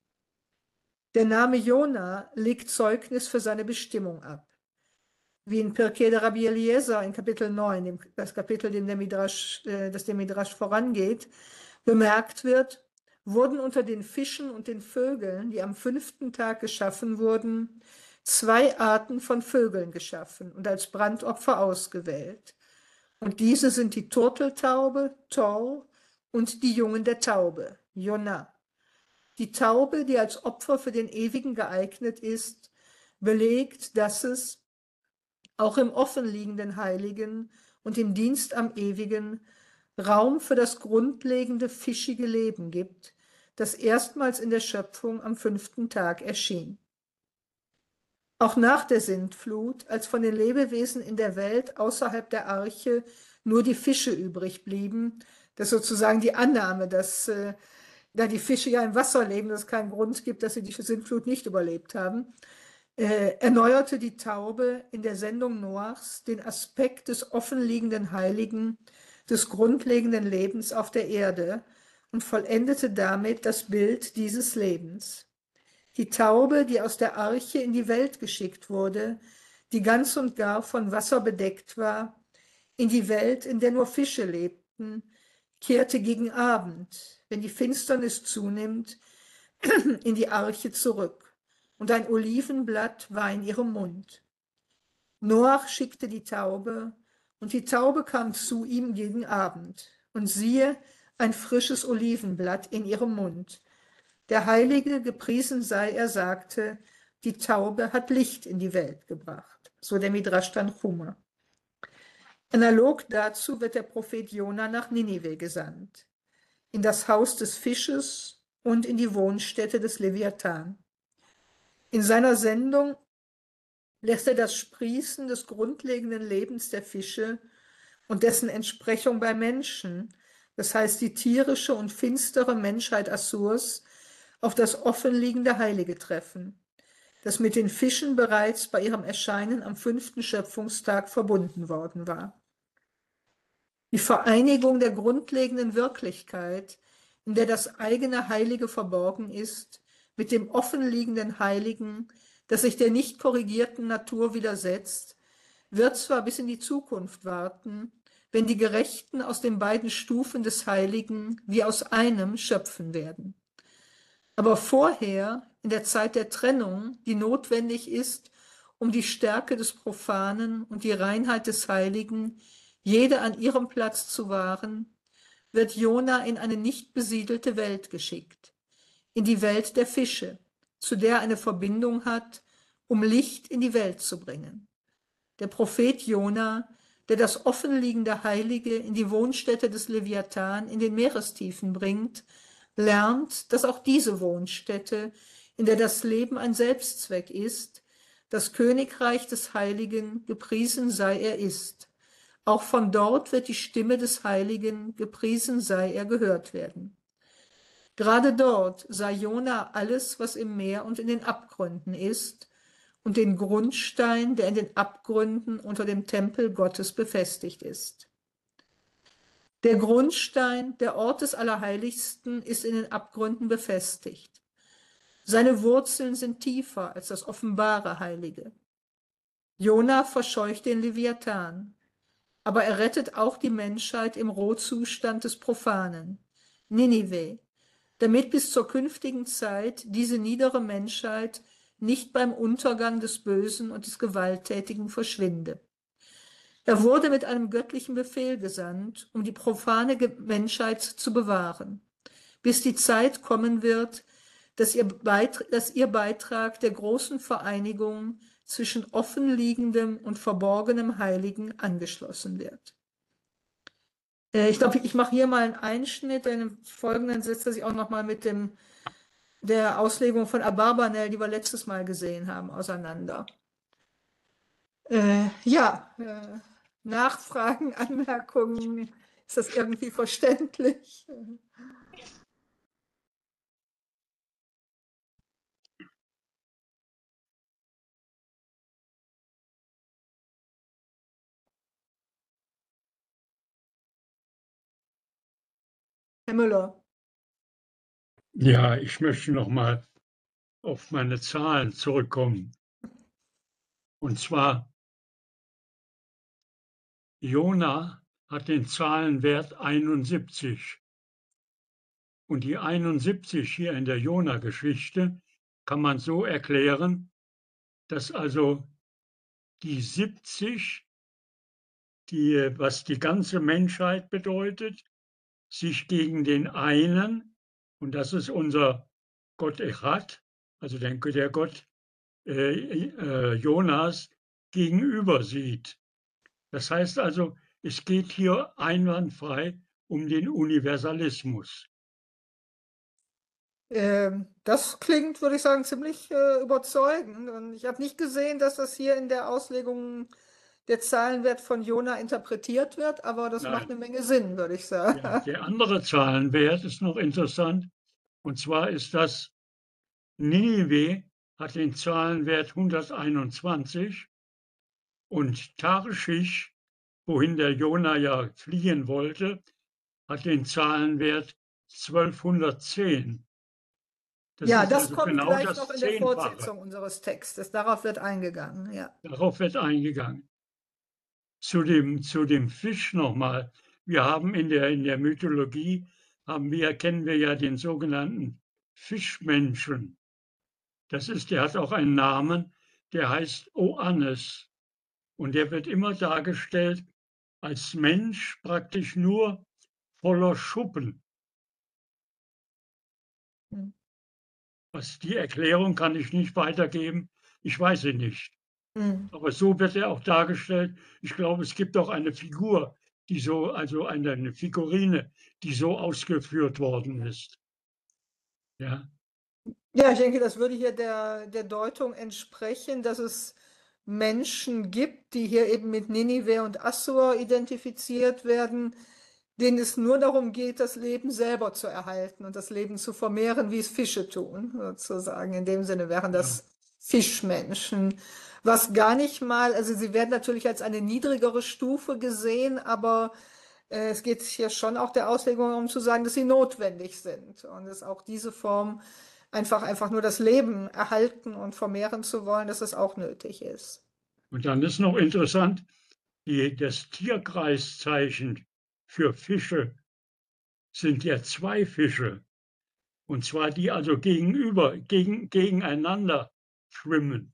Der Name Jona legt Zeugnis für seine Bestimmung ab. Wie in Pirkei de Rabbi Eliezer in Kapitel neun, das Kapitel, dem der Midrash, das dem Midrash vorangeht, bemerkt wird, wurden unter den Fischen und den Vögeln, die am fünften Tag geschaffen wurden, zwei Arten von Vögeln geschaffen und als Brandopfer ausgewählt. Und diese sind die Turteltaube, Tor, und die Jungen der Taube, Jona. Die Taube, die als Opfer für den Ewigen geeignet ist, belegt, dass es auch im offenliegenden Heiligen und im Dienst am Ewigen Raum für das grundlegende fischige Leben gibt, das erstmals in der Schöpfung am fünften Tag erschien. Auch nach der Sintflut, als von den Lebewesen in der Welt außerhalb der Arche nur die Fische übrig blieben, das ist sozusagen die Annahme, dass äh, da die Fische ja im Wasser leben, dass es keinen Grund gibt, dass sie die Sintflut nicht überlebt haben, äh, erneuerte die Taube in der Sendung Noachs den Aspekt des offenliegenden Heiligen, des grundlegenden Lebens auf der Erde und vollendete damit das Bild dieses Lebens. Die Taube, die aus der Arche in die Welt geschickt wurde, die ganz und gar von Wasser bedeckt war, in die Welt, in der nur Fische lebten, kehrte gegen Abend, wenn die Finsternis zunimmt, in die Arche zurück, und ein Olivenblatt war in ihrem Mund. Noach schickte die Taube, und die Taube kam zu ihm gegen Abend, und siehe, ein frisches Olivenblatt in ihrem Mund. Der Heilige, gepriesen sei er, sagte, die Taube hat Licht in die Welt gebracht. So der Midrash Tanchuma. Analog dazu wird der Prophet Jona nach Ninive gesandt, in das Haus des Fisches und in die Wohnstätte des Leviathan. In seiner Sendung lässt er das Sprießen des grundlegenden Lebens der Fische und dessen Entsprechung bei Menschen, das heißt die tierische und finstere Menschheit Assurs, auf das offenliegende Heilige treffen, das mit den Fischen bereits bei ihrem Erscheinen am fünften Schöpfungstag verbunden worden war. Die Vereinigung der grundlegenden Wirklichkeit, in der das eigene Heilige verborgen ist, mit dem offenliegenden Heiligen, das sich der nicht korrigierten Natur widersetzt, wird zwar bis in die Zukunft warten, wenn die Gerechten aus den beiden Stufen des Heiligen wie aus einem schöpfen werden. Aber vorher, in der Zeit der Trennung, die notwendig ist, um die Stärke des Profanen und die Reinheit des Heiligen, jede an ihrem Platz zu wahren, wird Jona in eine nicht besiedelte Welt geschickt, in die Welt der Fische, zu der er eine Verbindung hat, um Licht in die Welt zu bringen. Der Prophet Jona, der das offenliegende Heilige in die Wohnstätte des Leviathan in den Meerestiefen bringt, lernt, dass auch diese Wohnstätte in der das Leben ein Selbstzweck ist, das Königreich des Heiligen, gepriesen sei er ist. Auch von dort wird die Stimme des Heiligen, gepriesen sei er, gehört werden. Gerade dort sah Jona alles, was im Meer und in den Abgründen ist, und den Grundstein, der in den Abgründen unter dem Tempel Gottes befestigt ist. Der Grundstein, der Ort des Allerheiligsten, ist in den Abgründen befestigt. Seine Wurzeln sind tiefer als das offenbare Heilige. Jona verscheucht den Leviathan, aber er rettet auch die Menschheit im Rohzustand des Profanen, Ninive, damit bis zur künftigen Zeit diese niedere Menschheit nicht beim Untergang des Bösen und des Gewalttätigen verschwinde. Er wurde mit einem göttlichen Befehl gesandt, um die profane Menschheit zu bewahren, bis die Zeit kommen wird, dass ihr, Beitrag, dass ihr Beitrag der großen Vereinigung zwischen offenliegendem und verborgenem Heiligen angeschlossen wird. Ich glaube, ich mache hier mal einen Einschnitt, denn im Folgenden setzt er sich auch noch mal mit dem, der Auslegung von Abarbanel, die wir letztes Mal gesehen haben, auseinander. Äh, ja, äh, Nachfragen, Anmerkungen, ist das irgendwie verständlich? Herr Müller. Ja, ich möchte noch mal auf meine Zahlen zurückkommen. Und zwar, Jona hat den Zahlenwert einundsiebzig. Und die einundsiebzig hier in der Jona-Geschichte kann man so erklären, dass also die siebzig, die, was die ganze Menschheit bedeutet, sich gegen den einen, und das ist unser Gott Echad, also der, der Gott äh, äh, Jonas, gegenüber sieht. Das heißt also, es geht hier einwandfrei um den Universalismus. Ähm, das klingt, würde ich sagen, ziemlich äh, überzeugend. Und ich habe nicht gesehen, dass das hier in der Auslegung der Zahlenwert von Jona interpretiert wird, aber das Nein. macht eine Menge Sinn, würde ich sagen. Ja, der andere Zahlenwert ist noch interessant. Und zwar ist das, Ninive hat den Zahlenwert hunderteinundzwanzig und Tarschisch, wohin der Jona ja fliehen wollte, hat den Zahlenwert zwölfhundertzehn. Das Ja, ist das also kommt genau gleich das noch in der Zehnfache. Fortsetzung unseres Textes. Darauf wird eingegangen, ja. Darauf wird eingegangen. Zu dem, zu dem Fisch nochmal. Wir haben in der, in der Mythologie, haben wir, kennen wir ja den sogenannten Fischmenschen. Das ist, der hat auch einen Namen, der heißt Oannes. Und der wird immer dargestellt als Mensch, praktisch nur voller Schuppen. Hm. Was die Erklärung kann ich nicht weitergeben. Ich weiß sie nicht. Hm. Aber so wird er auch dargestellt. Ich glaube, es gibt auch eine Figur, die so, also eine, eine Figurine, die so ausgeführt worden ist. Ja. Ja, ich denke, das würde hier der, der Deutung entsprechen, dass es Menschen gibt, die hier eben mit Ninive und Assur identifiziert werden, denen es nur darum geht, das Leben selber zu erhalten und das Leben zu vermehren, wie es Fische tun, sozusagen. In dem Sinne wären das Ja. Fischmenschen. Was gar nicht mal, also sie werden natürlich als eine niedrigere Stufe gesehen, aber äh, es geht hier schon auch der Auslegung um zu sagen, dass sie notwendig sind und dass auch diese Form einfach, einfach nur das Leben erhalten und vermehren zu wollen, dass es auch nötig ist. Und dann ist noch interessant, die, das Tierkreiszeichen für Fische sind ja zwei Fische. Und zwar die also gegenüber, gegen, gegeneinander schwimmen.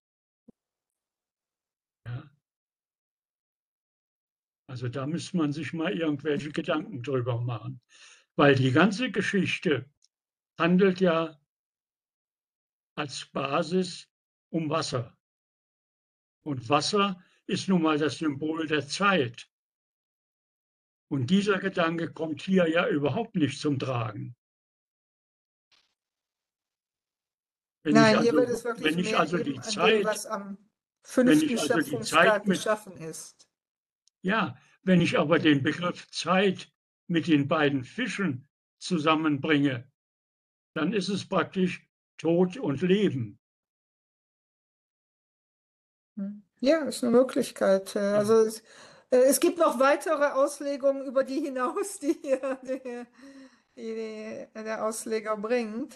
Ja. Also da müsste man sich mal irgendwelche Gedanken drüber machen. Weil die ganze Geschichte handelt ja als Basis um Wasser. Und Wasser ist nun mal das Symbol der Zeit. Und dieser Gedanke kommt hier ja überhaupt nicht zum Tragen. Wenn ich Nein, hier wird also, es wirklich wenn ich mehr also eben die an dem, Zeit, was am wenn fünften ich also die Schöpfungstag Zeit mit, geschaffen ist. ja, wenn ich aber den Begriff Zeit mit den beiden Fischen zusammenbringe, dann ist es praktisch Tod und Leben. Hm. Ja, ist eine Möglichkeit. Äh, Ja, Also es, äh, es gibt noch weitere Auslegungen über die hinaus, die hier die, die der Ausleger bringt.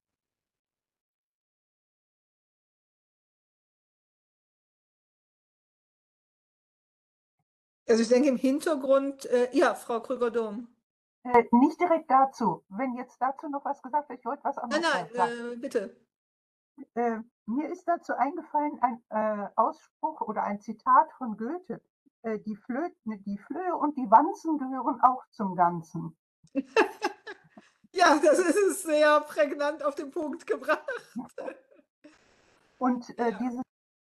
Also ich denke im Hintergrund, äh, ja, Frau Krüger-Dom. Äh, nicht direkt dazu. Wenn jetzt dazu noch was gesagt wird, ich wollte was Nein, anderes nein, sagen. äh, bitte. Äh, mir ist dazu eingefallen ein äh, Ausspruch oder ein Zitat von Goethe. Äh, die, Flö die Flöhe und die Wanzen gehören auch zum Ganzen. Ja, das ist sehr prägnant auf den Punkt gebracht. Und äh, Ja. dieses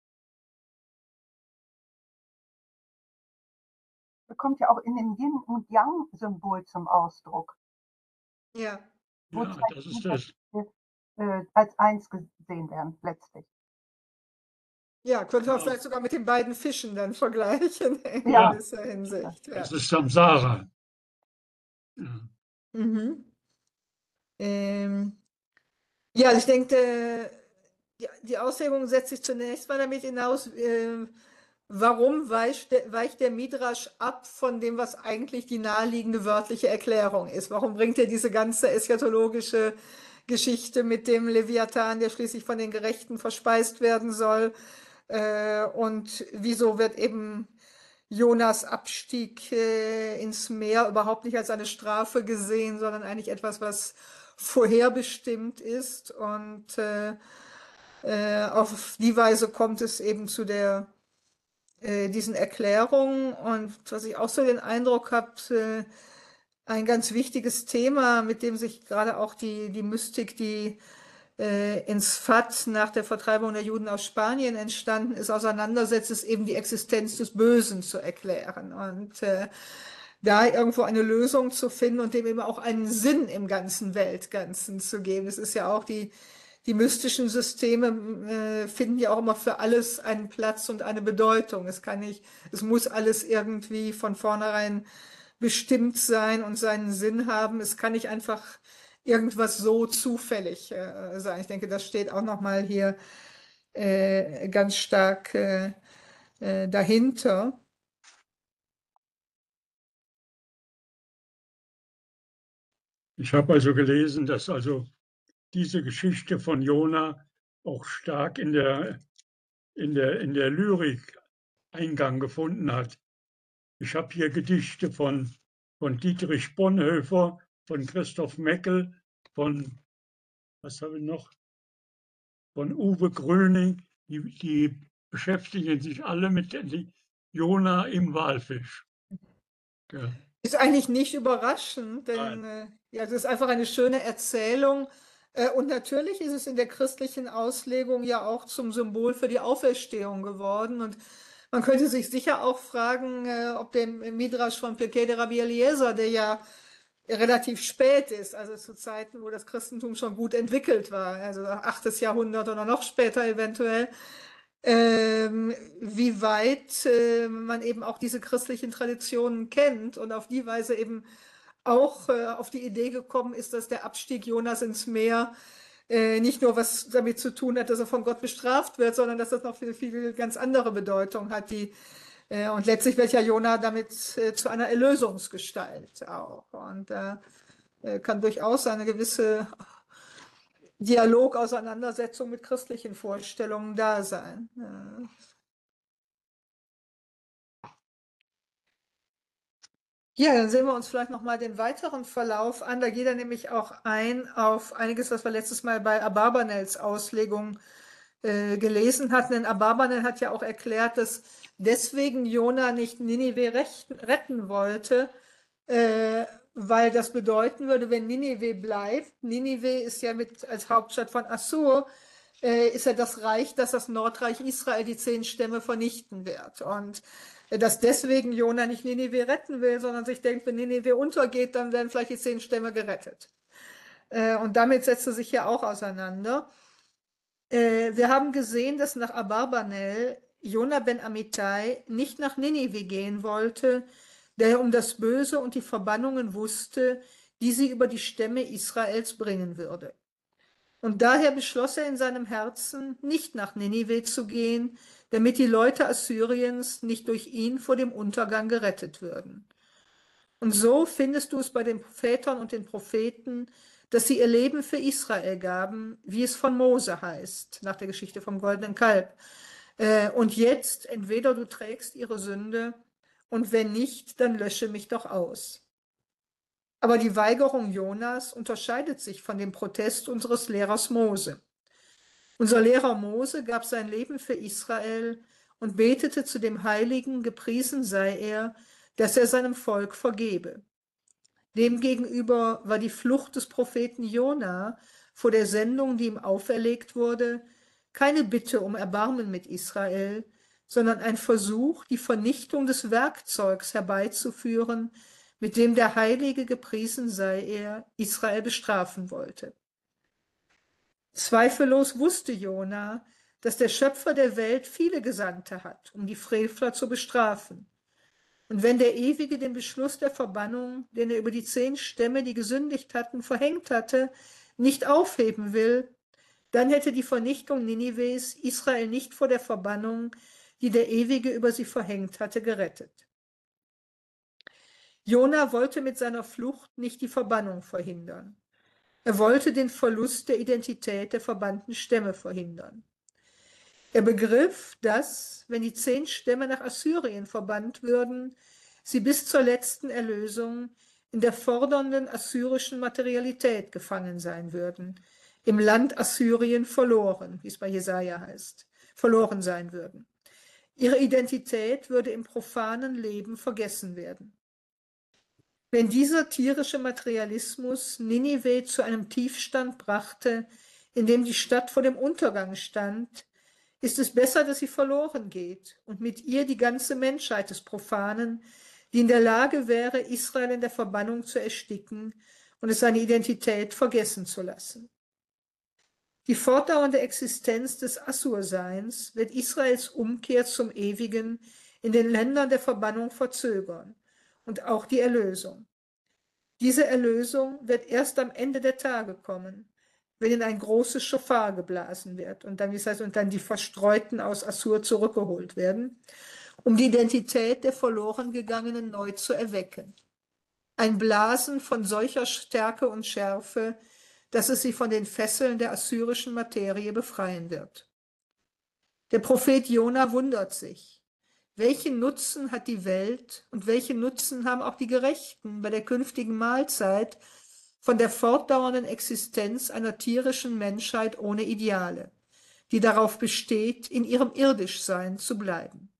kommt ja auch in dem Yin- und Yang-Symbol zum Ausdruck, Ja. wo ja, zwei das ist Dinge das. äh, als eins gesehen werden, letztlich. Ja, könnte man Ja, vielleicht sogar mit den beiden Fischen dann vergleichen in Ja, gewisser Hinsicht. Ja. das ist Samsara. Ja. Mhm. Ähm, ja, ich denke, äh, die, die Auslegung setzt sich zunächst mal damit hinaus, äh, warum weicht der, weicht der Midrasch ab von dem, was eigentlich die naheliegende wörtliche Erklärung ist? Warum bringt er diese ganze eschatologische Geschichte mit dem Leviathan, der schließlich von den Gerechten verspeist werden soll? Äh, und wieso wird eben Jonas Abstieg äh, ins Meer überhaupt nicht als eine Strafe gesehen, sondern eigentlich etwas, was vorherbestimmt ist? Und äh, äh, auf die Weise kommt es eben zu der äh, diesen Erklärungen. Und was ich auch so den Eindruck habe, äh, ein ganz wichtiges Thema, mit dem sich gerade auch die, die Mystik, die äh, in Sfat nach der Vertreibung der Juden aus Spanien entstanden ist, auseinandersetzt, ist eben die Existenz des Bösen zu erklären. Und äh, da irgendwo eine Lösung zu finden und dem eben auch einen Sinn im ganzen Weltganzen zu geben. Das ist ja auch die, die mystischen Systeme äh, finden ja auch immer für alles einen Platz und eine Bedeutung. Es kann nicht, es muss alles irgendwie von vornherein bestimmt sein und seinen Sinn haben. Es kann nicht einfach irgendwas so zufällig äh, sein. Ich denke, das steht auch noch mal hier äh, ganz stark äh, äh, dahinter. Ich habe also gelesen, dass also diese Geschichte von Jona auch stark in der, in der, in der Lyrik Eingang gefunden hat. Ich habe hier Gedichte von, von Dietrich Bonhoeffer, von Christoph Meckel, von, was habe ich noch, von Uwe Gröning, die, die beschäftigen sich alle mit Jona im Walfisch. Ja. Ist eigentlich nicht überraschend, denn äh, ja, es ist einfach eine schöne Erzählung. Äh, und natürlich ist es in der christlichen Auslegung ja auch zum Symbol für die Auferstehung geworden. Und man könnte sich sicher auch fragen, äh, ob der Midrash von Pirkei de Rabbi Eliezer, der ja relativ spät ist, also zu Zeiten, wo das Christentum schon gut entwickelt war, also achtes Jahrhundert oder noch später eventuell, ähm, wie weit äh, man eben auch diese christlichen Traditionen kennt und auf die Weise eben auch äh, auf die Idee gekommen ist, dass der Abstieg Jonas ins Meer äh, nicht nur was damit zu tun hat, dass er von Gott bestraft wird, sondern dass das noch viel, viel ganz andere Bedeutung hat, die äh, und letztlich wird ja Jona damit äh, zu einer Erlösungsgestalt auch. Und da äh, kann durchaus eine gewisse Dialog, Auseinandersetzung mit christlichen Vorstellungen da sein. Äh, Ja, dann sehen wir uns vielleicht noch mal den weiteren Verlauf an. Da geht er nämlich auch ein auf einiges, was wir letztes Mal bei Abarbanels Auslegung äh, gelesen hatten. Denn Abarbanel hat ja auch erklärt, dass deswegen Jona nicht Ninive rechten, retten wollte, äh, weil das bedeuten würde, wenn Ninive bleibt, Ninive ist ja mit als Hauptstadt von Assur, äh, ist ja das Reich, das das Nordreich Israel, die zehn Stämme vernichten wird. Und äh, dass deswegen Jona nicht Ninive retten will, sondern sich denkt, wenn Ninive untergeht, dann werden vielleicht die zehn Stämme gerettet. Äh, und damit setzt er sich ja auch auseinander. Äh, wir haben gesehen, dass nach Abarbanel Jona ben Amittai nicht nach Ninive gehen wollte, der er um das Böse und die Verbannungen wusste, die sie über die Stämme Israels bringen würde. Und daher beschloss er in seinem Herzen, nicht nach Ninive zu gehen, damit die Leute Assyriens nicht durch ihn vor dem Untergang gerettet würden. Und so findest du es bei den Vätern und den Propheten, dass sie ihr Leben für Israel gaben, wie es von Mose heißt, nach der Geschichte vom goldenen Kalb. Und jetzt, entweder du trägst ihre Sünde, und wenn nicht, dann lösche mich doch aus. Aber die Weigerung Jonas unterscheidet sich von dem Protest unseres Lehrers Mose. Unser Lehrer Mose gab sein Leben für Israel und betete zu dem Heiligen, gepriesen sei er, dass er seinem Volk vergebe. Demgegenüber war die Flucht des Propheten Jona vor der Sendung, die ihm auferlegt wurde, keine Bitte um Erbarmen mit Israel, sondern ein Versuch, die Vernichtung des Werkzeugs herbeizuführen, mit dem der Heilige, gepriesen sei er, Israel bestrafen wollte. Zweifellos wusste Jona, dass der Schöpfer der Welt viele Gesandte hat, um die Frevler zu bestrafen. Und wenn der Ewige den Beschluss der Verbannung, den er über die zehn Stämme, die gesündigt hatten, verhängt hatte, nicht aufheben will, dann hätte die Vernichtung Ninives Israel nicht vor der Verbannung, die der Ewige über sie verhängt hatte, gerettet. Jona wollte mit seiner Flucht nicht die Verbannung verhindern. Er wollte den Verlust der Identität der verbannten Stämme verhindern. Er begriff, dass, wenn die zehn Stämme nach Assyrien verbannt würden, sie bis zur letzten Erlösung in der fordernden assyrischen Materialität gefangen sein würden, im Land Assyrien verloren, wie es bei Jesaja heißt, verloren sein würden. Ihre Identität würde im profanen Leben vergessen werden. Wenn dieser tierische Materialismus Ninive zu einem Tiefstand brachte, in dem die Stadt vor dem Untergang stand, ist es besser, dass sie verloren geht und mit ihr die ganze Menschheit des Profanen, die in der Lage wäre, Israel in der Verbannung zu ersticken und es seine Identität vergessen zu lassen. Die fortdauernde Existenz des Assurseins wird Israels Umkehr zum Ewigen in den Ländern der Verbannung verzögern und auch die Erlösung. Diese Erlösung wird erst am Ende der Tage kommen, wenn in ein großes Schofar geblasen wird und dann, wie es heißt, und dann die Verstreuten aus Assur zurückgeholt werden, um die Identität der verloren gegangenen neu zu erwecken. Ein Blasen von solcher Stärke und Schärfe, dass es sie von den Fesseln der assyrischen Materie befreien wird. Der Prophet Jona wundert sich. Welchen Nutzen hat die Welt und welchen Nutzen haben auch die Gerechten bei der künftigen Mahlzeit von der fortdauernden Existenz einer tierischen Menschheit ohne Ideale, die darauf besteht, in ihrem Irdischsein zu bleiben?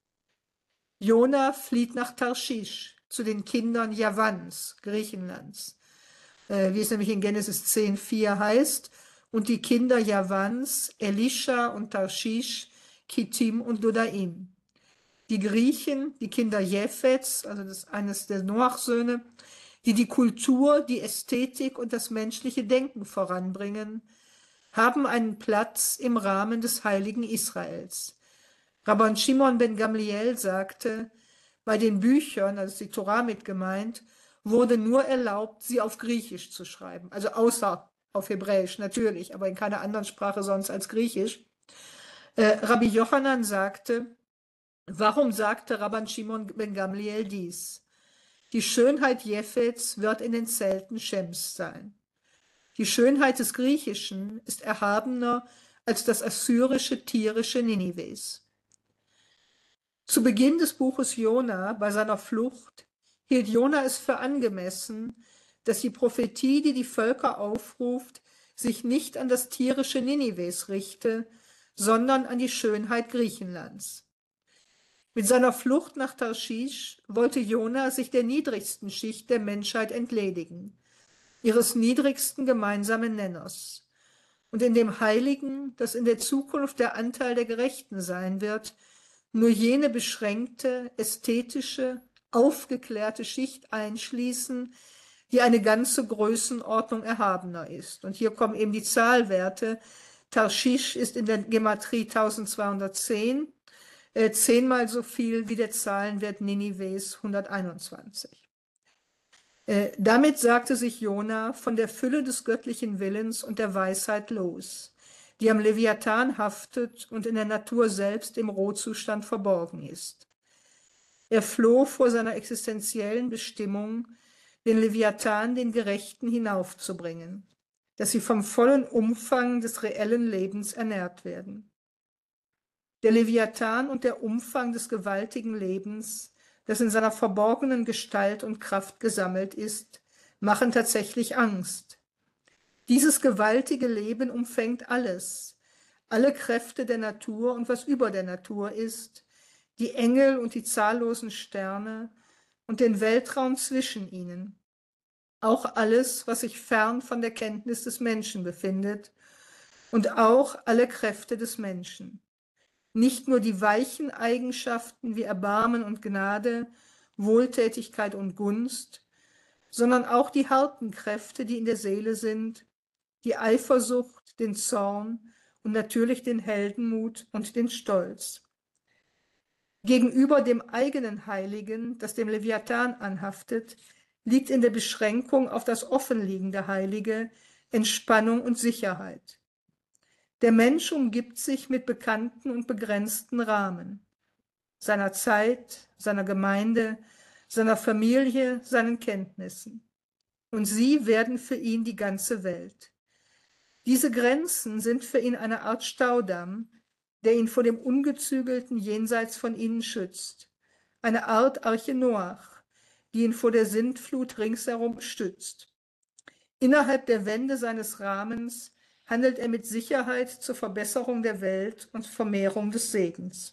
Jona flieht nach Tarschisch zu den Kindern Javans, Griechenlands, äh, wie es nämlich in Genesis zehn vier heißt, und die Kinder Javans, Elisha und Tarschisch, Kittim und Dodaim. Die Griechen, die Kinder Jephets, also das ist eines der Noach-Söhne, die die Kultur, die Ästhetik und das menschliche Denken voranbringen, haben einen Platz im Rahmen des heiligen Israels. Rabban Shimon ben Gamliel sagte, bei den Büchern, also ist die Torah mit gemeint, wurde nur erlaubt, sie auf Griechisch zu schreiben, also außer auf Hebräisch natürlich, aber in keiner anderen Sprache sonst als Griechisch. Äh, Rabbi Yochanan sagte, warum sagte Rabban Shimon ben Gamliel dies? Die Schönheit Jephets wird in den Zelten Schems sein. Die Schönheit des Griechischen ist erhabener als das assyrische tierische Ninives. Zu Beginn des Buches Jona, bei seiner Flucht, hielt Jona es für angemessen, dass die Prophetie, die die Völker aufruft, sich nicht an das tierische Ninives richte, sondern an die Schönheit Griechenlands. Mit seiner Flucht nach Tarschisch wollte Jona sich der niedrigsten Schicht der Menschheit entledigen, ihres niedrigsten gemeinsamen Nenners. Und in dem Heiligen, das in der Zukunft der Anteil der Gerechten sein wird, nur jene beschränkte, ästhetische, aufgeklärte Schicht einschließen, die eine ganze Größenordnung erhabener ist. Und hier kommen eben die Zahlwerte, Tarschisch ist in der Gematrie eintausendzweihundertzehn, äh, zehnmal so viel wie der Zahlenwert Ninives hunderteinundzwanzig. Äh, damit sagte sich Jona von der Fülle des göttlichen Willens und der Weisheit los, die am Leviathan haftet und in der Natur selbst im Rohzustand verborgen ist. Er floh vor seiner existenziellen Bestimmung, den Leviathan, den Gerechten, hinaufzubringen, dass sie vom vollen Umfang des reellen Lebens ernährt werden. Der Leviathan und der Umfang des gewaltigen Lebens, das in seiner verborgenen Gestalt und Kraft gesammelt ist, machen tatsächlich Angst. Dieses gewaltige Leben umfängt alles, alle Kräfte der Natur und was über der Natur ist, die Engel und die zahllosen Sterne und den Weltraum zwischen ihnen. Auch alles, was sich fern von der Kenntnis des Menschen befindet und auch alle Kräfte des Menschen. Nicht nur die weichen Eigenschaften wie Erbarmen und Gnade, Wohltätigkeit und Gunst, sondern auch die harten Kräfte, die in der Seele sind, die Eifersucht, den Zorn und natürlich den Heldenmut und den Stolz. Gegenüber dem eigenen Heiligen, das dem Leviathan anhaftet, liegt in der Beschränkung auf das offenliegende Heilige Entspannung und Sicherheit. Der Mensch umgibt sich mit bekannten und begrenzten Rahmen, seiner Zeit, seiner Gemeinde, seiner Familie, seinen Kenntnissen. Und sie werden für ihn die ganze Welt. Diese Grenzen sind für ihn eine Art Staudamm, der ihn vor dem ungezügelten Jenseits von ihnen schützt. Eine Art Arche Noach, die ihn vor der Sintflut ringsherum stützt. Innerhalb der Wände seines Rahmens handelt er mit Sicherheit zur Verbesserung der Welt und Vermehrung des Segens.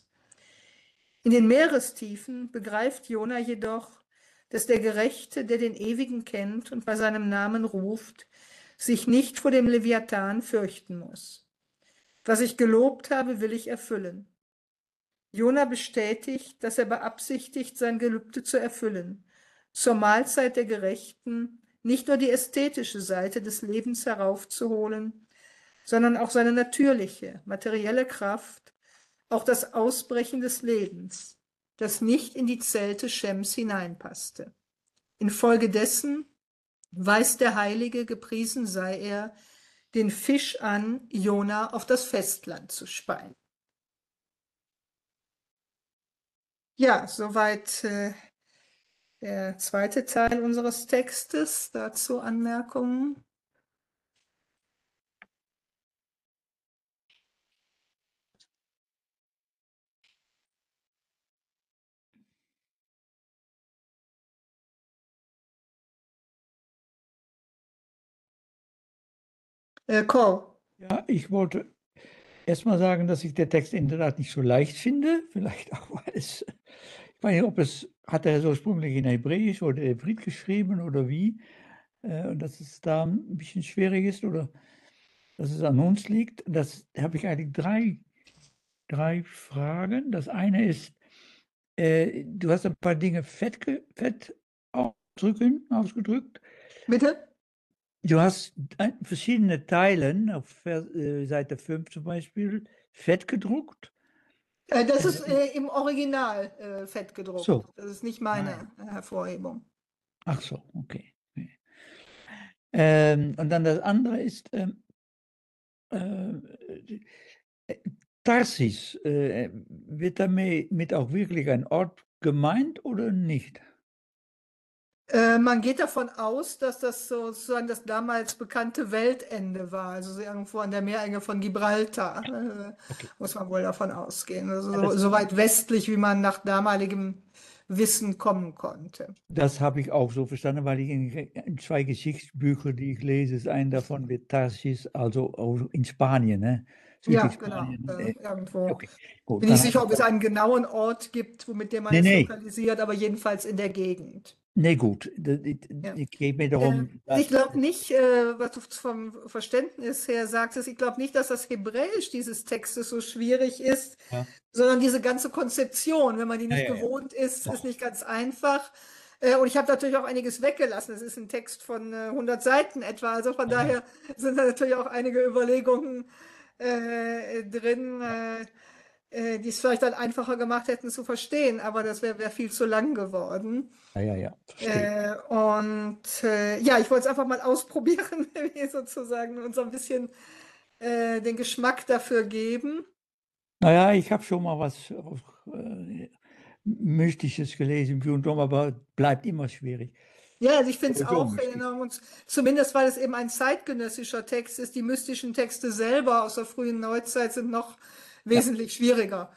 In den Meerestiefen begreift Jona jedoch, dass der Gerechte, der den Ewigen kennt und bei seinem Namen ruft, sich nicht vor dem Leviathan fürchten muss. Was ich gelobt habe, will ich erfüllen. Jona bestätigt, dass er beabsichtigt, sein Gelübde zu erfüllen, zur Mahlzeit der Gerechten nicht nur die ästhetische Seite des Lebens heraufzuholen, sondern auch seine natürliche, materielle Kraft, auch das Ausbrechen des Lebens, das nicht in die Zelte Schems hineinpasste. Infolgedessen weist der Heilige, gepriesen sei er, den Fisch an, Jona auf das Festland zu speien. Ja, soweit äh, der zweite Teil unseres Textes. Dazu Anmerkungen? Äh, Cole. Ja, ich wollte erstmal sagen, dass ich den Text in der Tat nicht so leicht finde. Vielleicht auch, weil es, ich weiß nicht, ob es, hat er ursprünglich in Hebräisch oder Hebräisch geschrieben oder wie, äh, und dass es da ein bisschen schwierig ist oder dass es an uns liegt. Das habe ich eigentlich drei, drei Fragen. Das eine ist, äh, du hast ein paar Dinge fett, fett ausdrücken, ausgedrückt. Bitte? Du hast ein, verschiedene Teilen, auf Vers, äh, Seite fünf zum Beispiel, fett gedruckt. Äh, das ist äh, im Original äh, fett gedruckt. So. Das ist nicht meine Nein. Hervorhebung. Ach so, okay. okay. Ähm, und dann das andere ist, ähm, äh, Tarsis, äh, wird damit auch wirklich ein Ort gemeint oder nicht? Äh, man geht davon aus, dass das sozusagen das damals bekannte Weltende war, also irgendwo an der Meerenge von Gibraltar, äh, Okay. muss man wohl davon ausgehen. Also Ja, so, so weit westlich, wie man nach damaligem Wissen kommen konnte. Das habe ich auch so verstanden, weil ich in, in zwei Geschichtsbücher, die ich lese, ist ein davon mit Tarsis, also in Spanien, ne? Ja, Spanien. genau, äh, irgendwo. Okay, gut. Bin nicht sicher, ob es einen genauen Ort gibt, mit dem man nee, es nee. lokalisiert, aber jedenfalls in der Gegend. Nee, gut. Ich, Ja. ich geht mir darum. Äh, ich glaube nicht, äh, was du vom Verständnis her sagtest, ich glaube nicht, dass das Hebräisch dieses Textes so schwierig ist, Ja. sondern diese ganze Konzeption, wenn man die nicht Ja, ja, ja. gewohnt ist, Doch. ist nicht ganz einfach. Äh, und ich habe natürlich auch einiges weggelassen. Es ist ein Text von äh, hundert Seiten etwa, also von Ja. daher sind da natürlich auch einige Überlegungen äh, drin, äh, äh, die es vielleicht dann einfacher gemacht hätten zu verstehen, aber das wäre wär viel zu lang geworden. Ja, ja, ja, verstehe. Äh, und äh, ja, ich wollte es einfach mal ausprobieren, wie sozusagen und so ein bisschen äh, den Geschmack dafür geben. Naja, ich habe schon mal was auch, äh, Mystisches gelesen im Judentum, aber bleibt immer schwierig. Ja, also ich finde es Sowieso auch mystisch. enorm, und zumindest weil es eben ein zeitgenössischer Text ist. Die mystischen Texte selber aus der frühen Neuzeit sind noch Ja, wesentlich schwieriger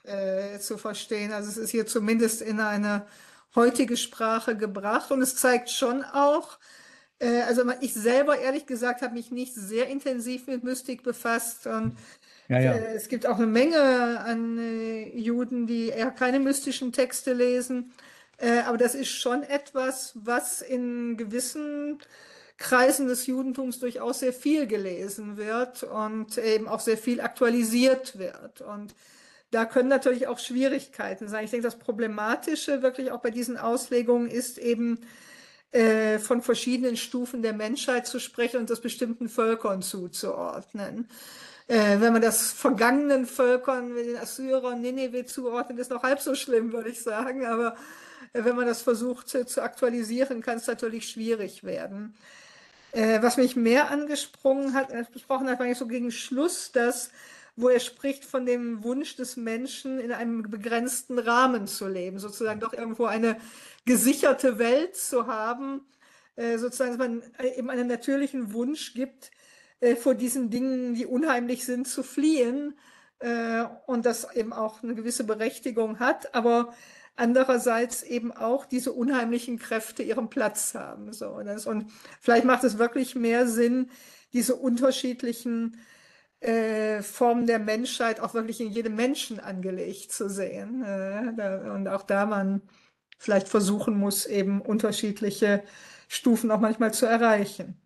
äh, zu verstehen. Also es ist hier zumindest in eine heutige Sprache gebracht und es zeigt schon auch, äh, also ich selber ehrlich gesagt habe mich nicht sehr intensiv mit Mystik befasst und ja, ja. äh, es gibt auch eine Menge an äh, Juden, die eher keine mystischen Texte lesen. Äh, aber das ist schon etwas, was in gewissen Kreisen des Judentums durchaus sehr viel gelesen wird und eben auch sehr viel aktualisiert wird. Und da können natürlich auch Schwierigkeiten sein. Ich denke, das Problematische wirklich auch bei diesen Auslegungen ist eben äh, von verschiedenen Stufen der Menschheit zu sprechen und das bestimmten Völkern zuzuordnen. Äh, wenn man das vergangenen Völkern, den Assyrern, Nineveh zuordnet, ist noch halb so schlimm, würde ich sagen. Aber äh, wenn man das versucht äh, zu aktualisieren, kann es natürlich schwierig werden. Äh, was mich mehr angesprochen hat, äh, besprochen hat, war eigentlich so gegen Schluss, dass, wo er spricht von dem Wunsch des Menschen, in einem begrenzten Rahmen zu leben, sozusagen doch irgendwo eine gesicherte Welt zu haben, äh, sozusagen, dass man äh, eben einen natürlichen Wunsch gibt, äh, vor diesen Dingen, die unheimlich sind, zu fliehen, äh, und das eben auch eine gewisse Berechtigung hat, aber andererseits eben auch diese unheimlichen Kräfte ihren Platz haben. So, und, das, und vielleicht macht es wirklich mehr Sinn, diese unterschiedlichen äh, Formen der Menschheit auch wirklich in jedem Menschen angelegt zu sehen. Äh, da, und auch da man vielleicht versuchen muss, eben unterschiedliche Stufen auch manchmal zu erreichen.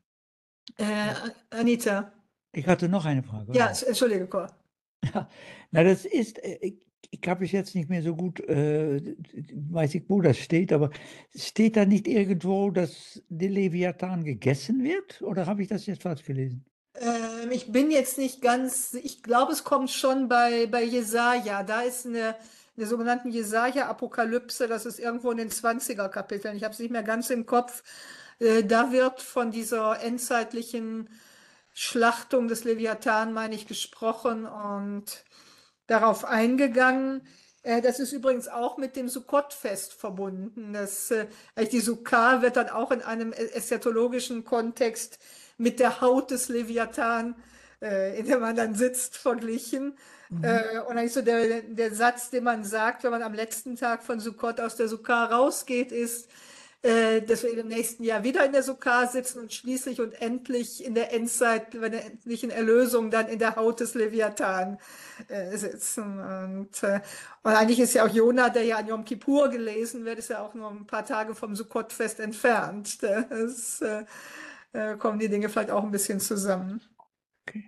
Äh, Anita. Ich hatte noch eine Frage. Ja, Oder? entschuldige, Cor. Ja, na, das ist, äh, ich, ich habe es jetzt nicht mehr so gut, äh, weiß ich, wo das steht, aber steht da nicht irgendwo, dass der Leviathan gegessen wird? Oder habe ich das jetzt falsch gelesen? Ähm, ich bin jetzt nicht ganz, ich glaube, es kommt schon bei, bei Jesaja. Da ist eine, eine sogenannte Jesaja-Apokalypse, das ist irgendwo in den zwanziger Kapiteln. Ich habe es nicht mehr ganz im Kopf. Äh, da wird von dieser endzeitlichen Schlachtung des Leviathan, meine ich, gesprochen und darauf eingegangen. Äh, das ist übrigens auch mit dem Sukkot-Fest verbunden. Das, äh, die Sukkah wird dann auch in einem eschatologischen Kontext mit der Haut des Leviathan, äh, in der man dann sitzt, verglichen. Mhm. Äh, und eigentlich so der, der Satz, den man sagt, wenn man am letzten Tag von Sukkot aus der Sukkah rausgeht, ist, äh, dass wir im nächsten Jahr wieder in der Sukkah sitzen und schließlich und endlich in der Endzeit, bei der endlichen Erlösung, dann in der Haut des Leviathan äh, sitzen. Und, äh, und eigentlich ist ja auch Jona, der ja an Yom Kippur gelesen wird, ist ja auch nur ein paar Tage vom Sukkot-Fest entfernt. Das äh, äh, kommen die Dinge vielleicht auch ein bisschen zusammen. Okay.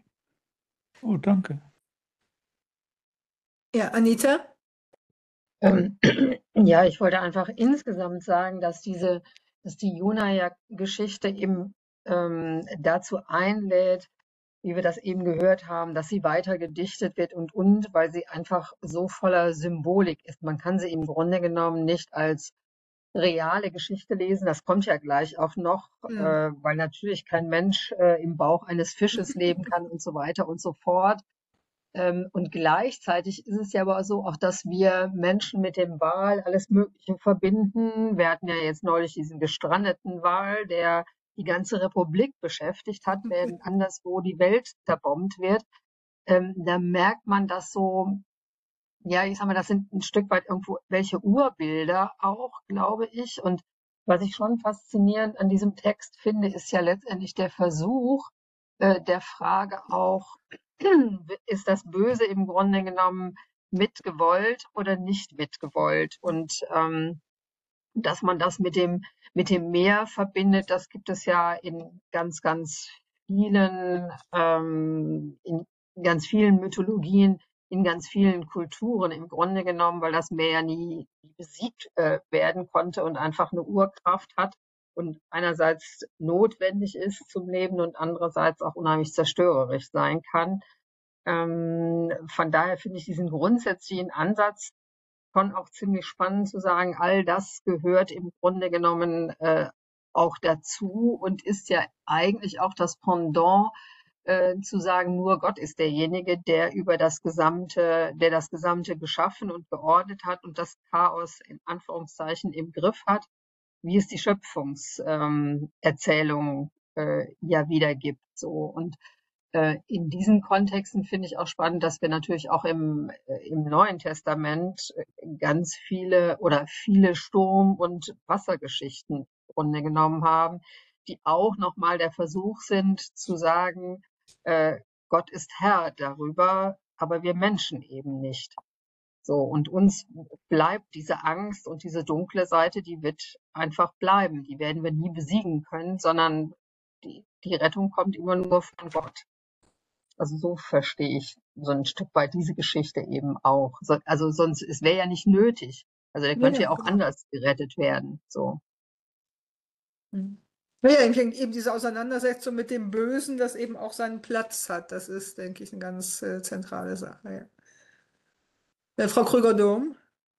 Oh, danke. Ja, Anita? Ähm, ja, ich wollte einfach insgesamt sagen, dass diese, dass die Jona-Geschichte eben ähm, dazu einlädt, wie wir das eben gehört haben, dass sie weiter gedichtet wird und und, weil sie einfach so voller Symbolik ist. Man kann sie im Grunde genommen nicht als reale Geschichte lesen. Das kommt ja gleich auch noch, Hm. äh, weil natürlich kein Mensch äh, im Bauch eines Fisches leben kann und so weiter und so fort. Ähm, und gleichzeitig ist es ja aber so, auch dass wir Menschen mit dem Wal alles Mögliche verbinden. Wir hatten ja jetzt neulich diesen gestrandeten Wal, der die ganze Republik beschäftigt hat, während anderswo die Welt zerbombt wird. Ähm, da merkt man, dass so, ja, ich sag mal, das sind ein Stück weit irgendwo welche Urbilder auch, glaube ich. Und was ich schon faszinierend an diesem Text finde, ist ja letztendlich der Versuch äh, der Frage auch, ist das Böse im Grunde genommen mitgewollt oder nicht mitgewollt? Und ähm, dass man das mit dem, mit dem Meer verbindet, das gibt es ja in ganz, ganz vielen, ähm, in ganz vielen Mythologien, in ganz vielen Kulturen im Grunde genommen, weil das Meer ja nie besiegt äh, werden konnte und einfach eine Urkraft hat und einerseits notwendig ist zum Leben und andererseits auch unheimlich zerstörerisch sein kann. Ähm, von daher finde ich diesen grundsätzlichen Ansatz schon auch ziemlich spannend zu sagen, all das gehört im Grunde genommen äh, auch dazu und ist ja eigentlich auch das Pendant äh, zu sagen, nur Gott ist derjenige, der über das gesamte, der das gesamte geschaffen und geordnet hat und das Chaos in Anführungszeichen im Griff hat, wie es die Schöpfungserzählung ähm, Erzählung, äh, ja wiedergibt. So und äh, in diesen Kontexten finde ich auch spannend, dass wir natürlich auch im, äh, im Neuen Testament äh, ganz viele oder viele Sturm- und Wassergeschichten im Grunde genommen haben, die auch nochmal der Versuch sind zu sagen, äh, Gott ist Herr darüber, aber wir Menschen eben nicht. So, und uns bleibt diese Angst und diese dunkle Seite, die wird einfach bleiben. Die werden wir nie besiegen können, sondern die, die Rettung kommt immer nur von Gott. Also so verstehe ich so ein Stück weit diese Geschichte eben auch. So, also sonst, es wäre ja nicht nötig. Also der Ja, könnte ja, ja auch genau. anders gerettet werden. So. Mhm. Naja, eben eben diese Auseinandersetzung mit dem Bösen, das eben auch seinen Platz hat, das ist, denke ich, eine ganz äh, zentrale Sache. Ja. Äh, Frau Krüger-Durm?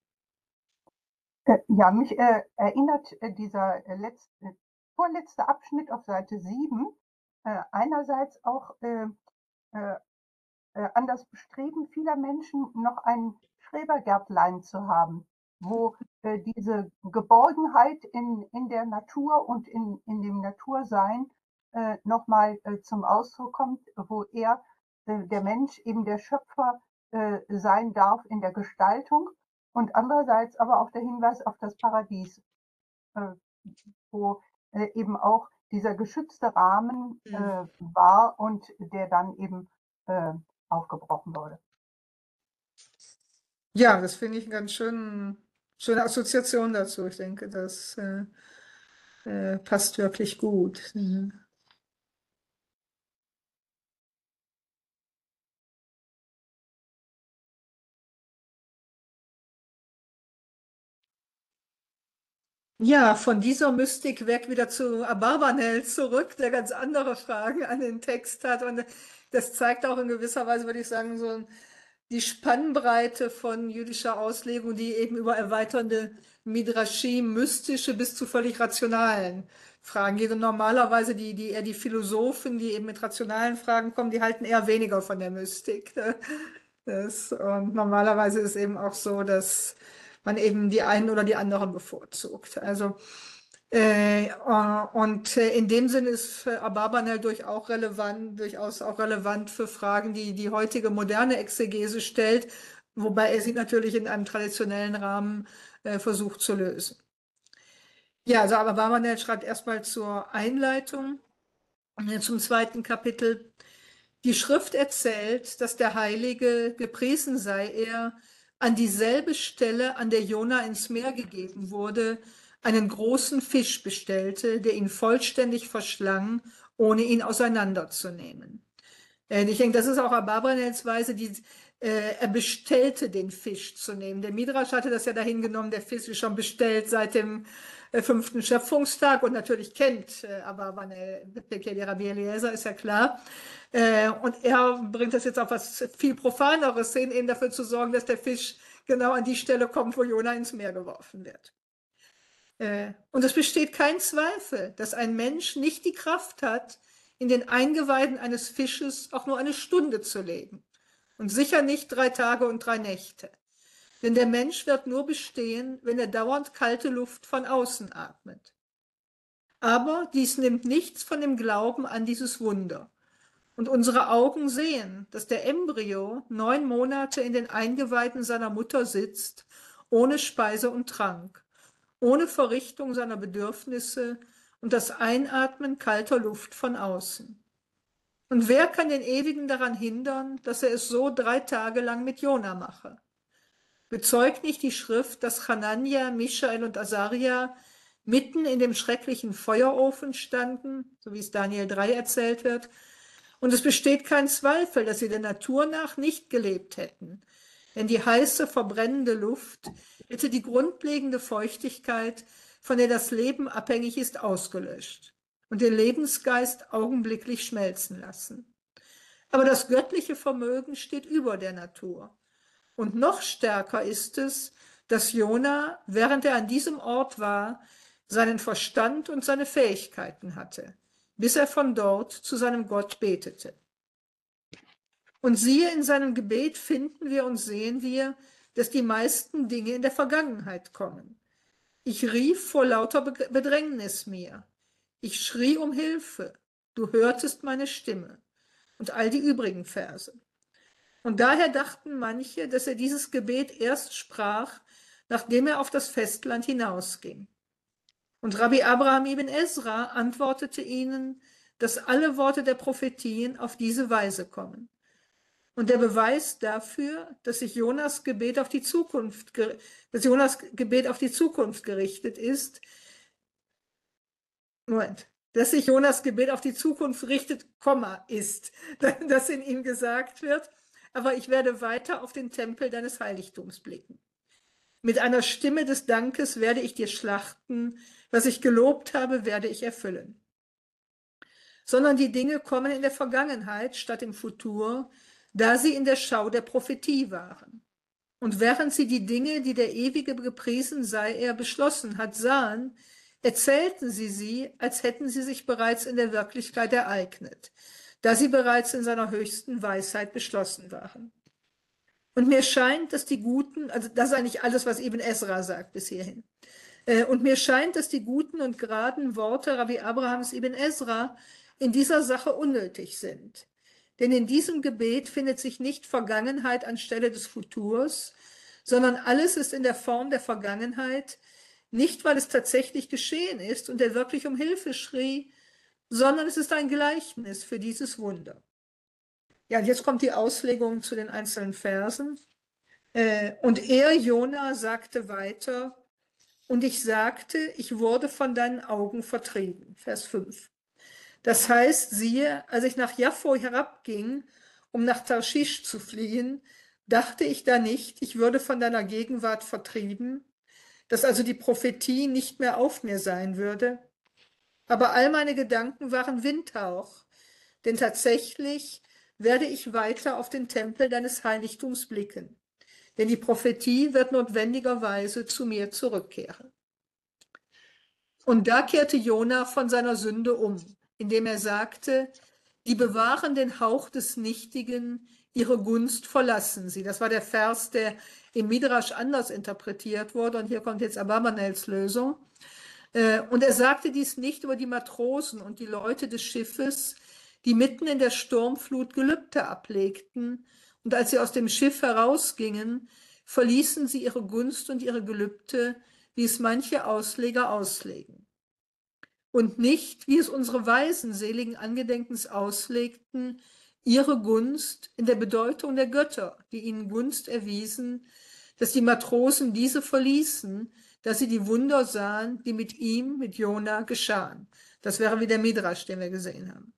Äh, ja, mich äh, erinnert äh, dieser äh, letzte, vorletzte Abschnitt auf Seite sieben äh, einerseits auch äh, äh, äh, an das Bestreben vieler Menschen, noch ein Schrebergärtlein zu haben, wo äh, diese Geborgenheit in, in der Natur und in, in dem Natursein äh, nochmal äh, zum Ausdruck kommt, wo er, äh, der Mensch, eben der Schöpfer äh, sein darf in der Gestaltung und andererseits aber auch der Hinweis auf das Paradies, äh, wo äh, eben auch dieser geschützte Rahmen Mhm. äh, war und der dann eben äh, aufgebrochen wurde. Ja, das finde ich eine ganz schön, schöne Assoziation dazu. Ich denke, das äh, äh, passt wirklich gut. Mhm. Ja, von dieser Mystik weg wieder zu Abarbanel zurück, der ganz andere Fragen an den Text hat. Und das zeigt auch in gewisser Weise, würde ich sagen, so die Spannbreite von jüdischer Auslegung, die eben über erweiternde Midrashim, mystische bis zu völlig rationalen Fragen geht. Und normalerweise die, die eher die Philosophen, die eben mit rationalen Fragen kommen, die halten eher weniger von der Mystik. Das, und normalerweise ist es eben auch so, dass man eben die einen oder die anderen bevorzugt. Also äh, und äh, in dem Sinne ist für Abarbanel durchaus auch relevant, durchaus auch relevant für Fragen, die die heutige moderne Exegese stellt, wobei er sie natürlich in einem traditionellen Rahmen äh, versucht zu lösen. Ja, also Abarbanel schreibt erstmal zur Einleitung äh, zum zweiten Kapitel. Die Schrift erzählt, dass der Heilige, gepriesen sei er, an dieselbe Stelle, an der Jona ins Meer gegeben wurde, einen großen Fisch bestellte, der ihn vollständig verschlang, ohne ihn auseinanderzunehmen. Ich denke, das ist auch Abarbanels Weise, die, äh, er bestellte den Fisch zu nehmen. Der Midrash hatte das ja dahin genommen, der Fisch ist schon bestellt seit dem äh, fünften Schöpfungstag und natürlich kennt äh, Abarbanel Rabbi Eliezer, ist ja klar. Äh, und er bringt das jetzt auf was viel Profaneres hin, eben dafür zu sorgen, dass der Fisch genau an die Stelle kommt, wo Jona ins Meer geworfen wird. Äh, und es besteht kein Zweifel, dass ein Mensch nicht die Kraft hat, in den Eingeweiden eines Fisches auch nur eine Stunde zu leben. Und sicher nicht drei Tage und drei Nächte. Denn der Mensch wird nur bestehen, wenn er dauernd kalte Luft von außen atmet. Aber dies nimmt nichts von dem Glauben an dieses Wunder. Und unsere Augen sehen, dass der Embryo neun Monate in den Eingeweiden seiner Mutter sitzt, ohne Speise und Trank, ohne Verrichtung seiner Bedürfnisse und das Einatmen kalter Luft von außen. Und wer kann den Ewigen daran hindern, dass er es so drei Tage lang mit Jona mache? Bezeugt nicht die Schrift, dass Hanania, Michael und Asaria mitten in dem schrecklichen Feuerofen standen, so wie es Daniel drei erzählt wird? Und es besteht kein Zweifel, dass sie der Natur nach nicht gelebt hätten. Denn die heiße, verbrennende Luft hätte die grundlegende Feuchtigkeit, von der das Leben abhängig ist, ausgelöscht und den Lebensgeist augenblicklich schmelzen lassen. Aber das göttliche Vermögen steht über der Natur. Und noch stärker ist es, dass Jona, während er an diesem Ort war, seinen Verstand und seine Fähigkeiten hatte, bis er von dort zu seinem Gott betete. Und siehe, in seinem Gebet finden wir und sehen wir, dass die meisten Dinge in der Vergangenheit kommen. Ich rief vor lauter Bedrängnis mir. Ich schrie um Hilfe. Du hörtest meine Stimme. Und all die übrigen Verse. Und daher dachten manche, dass er dieses Gebet erst sprach, nachdem er auf das Festland hinausging. Und Rabbi Abraham ibn Ezra antwortete ihnen, dass alle Worte der Prophetien auf diese Weise kommen. Und der Beweis dafür, dass sich Jonas Gebet auf die Zukunft, dass Jonas Gebet auf die Zukunft gerichtet ist, Moment, dass sich Jonas Gebet auf die Zukunft richtet, Komma, ist, dass in ihm gesagt wird, aber ich werde weiter auf den Tempel deines Heiligtums blicken. Mit einer Stimme des Dankes werde ich dir schlachten, was ich gelobt habe, werde ich erfüllen. Sondern die Dinge kommen in der Vergangenheit statt im Futur, da sie in der Schau der Prophetie waren. Und während sie die Dinge, die der Ewige gepriesen sei, er beschlossen hat, sahen, erzählten sie sie, als hätten sie sich bereits in der Wirklichkeit ereignet, da sie bereits in seiner höchsten Weisheit beschlossen waren. Und mir scheint, dass die guten, also das ist eigentlich alles, was Ibn Ezra sagt bis hierhin, und mir scheint, dass die guten und geraden Worte Rabbi Abrahams Ibn Ezra in dieser Sache unnötig sind. Denn in diesem Gebet findet sich nicht Vergangenheit anstelle des Futurs, sondern alles ist in der Form der Vergangenheit, nicht weil es tatsächlich geschehen ist und er wirklich um Hilfe schrie, sondern es ist ein Gleichnis für dieses Wunder. Ja, und jetzt kommt die Auslegung zu den einzelnen Versen. Und er, Jona, sagte weiter, und ich sagte, ich wurde von deinen Augen vertrieben. Vers fünf. Das heißt, siehe, als ich nach Jaffo herabging, um nach Tarschisch zu fliehen, dachte ich da nicht, ich würde von deiner Gegenwart vertrieben, dass also die Prophetie nicht mehr auf mir sein würde. Aber all meine Gedanken waren Windhauch, denn tatsächlich werde ich weiter auf den Tempel deines Heiligtums blicken, denn die Prophetie wird notwendigerweise zu mir zurückkehren. Und da kehrte Jona von seiner Sünde um, indem er sagte, die bewahren den Hauch des Nichtigen, ihre Gunst verlassen sie. Das war der Vers, der im Midrash anders interpretiert wurde. Und hier kommt jetzt Abarbanels Lösung. Und er sagte dies nicht über die Matrosen und die Leute des Schiffes, die mitten in der Sturmflut Gelübde ablegten. Und als sie aus dem Schiff herausgingen, verließen sie ihre Gunst und ihre Gelübde, wie es manche Ausleger auslegen. Und nicht, wie es unsere Weisen seligen Angedenkens auslegten, ihre Gunst in der Bedeutung der Götter, die ihnen Gunst erwiesen, dass die Matrosen diese verließen, dass sie die Wunder sahen, die mit ihm, mit Jona, geschahen. Das wäre wie der Midrash, den wir gesehen haben.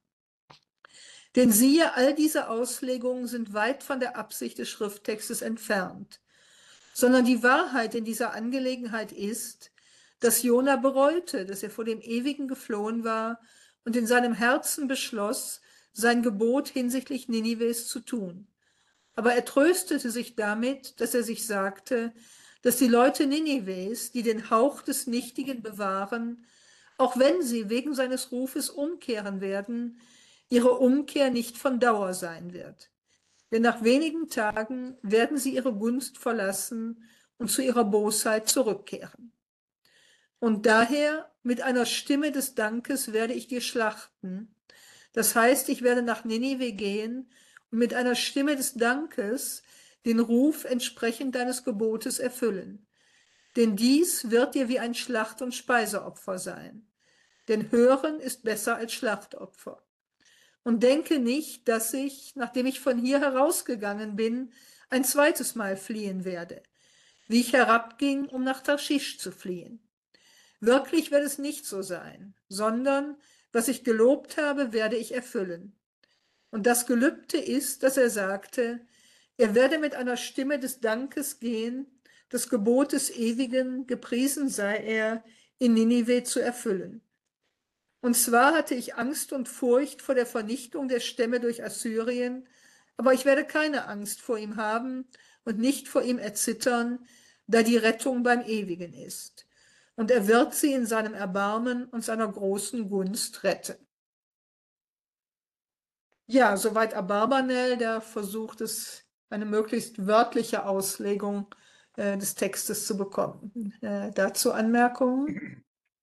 Denn siehe, all diese Auslegungen sind weit von der Absicht des Schrifttextes entfernt, sondern die Wahrheit in dieser Angelegenheit ist, dass Jona bereute, dass er vor dem Ewigen geflohen war und in seinem Herzen beschloss, sein Gebot hinsichtlich Ninives zu tun. Aber er tröstete sich damit, dass er sich sagte, dass die Leute Ninives, die den Hauch des Nichtigen bewahren, auch wenn sie wegen seines Rufes umkehren werden, ihre Umkehr nicht von Dauer sein wird. Denn nach wenigen Tagen werden sie ihre Gunst verlassen und zu ihrer Bosheit zurückkehren. Und daher mit einer Stimme des Dankes werde ich dir schlachten. Das heißt, ich werde nach Ninive gehen und mit einer Stimme des Dankes den Ruf entsprechend deines Gebotes erfüllen. Denn dies wird dir wie ein Schlacht- und Speiseopfer sein. Denn Hören ist besser als Schlachtopfer. Und denke nicht, dass ich, nachdem ich von hier herausgegangen bin, ein zweites Mal fliehen werde, wie ich herabging, um nach Tarschisch zu fliehen. Wirklich wird es nicht so sein, sondern was ich gelobt habe, werde ich erfüllen. Und das Gelübde ist, dass er sagte, er werde mit einer Stimme des Dankes gehen, das Gebot des Ewigen, gepriesen sei er, in Ninive zu erfüllen. Und zwar hatte ich Angst und Furcht vor der Vernichtung der Stämme durch Assyrien, aber ich werde keine Angst vor ihm haben und nicht vor ihm erzittern, da die Rettung beim Ewigen ist. Und er wird sie in seinem Erbarmen und seiner großen Gunst retten. Ja, soweit Abarbanel, der versucht es, eine möglichst wörtliche Auslegung äh, des Textes zu bekommen. Äh, dazu Anmerkungen?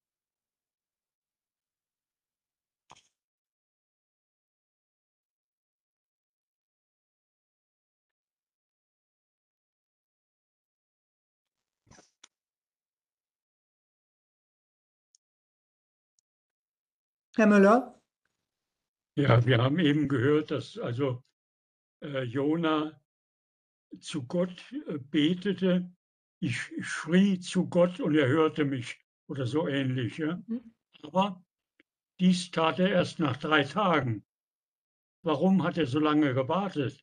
Herr Müller? Ja, wir haben eben gehört, dass also äh, Jona zu Gott äh, betete. Ich schrie zu Gott und er hörte mich oder so ähnlich. Ja? Aber dies tat er erst nach drei Tagen. Warum hat er so lange gewartet?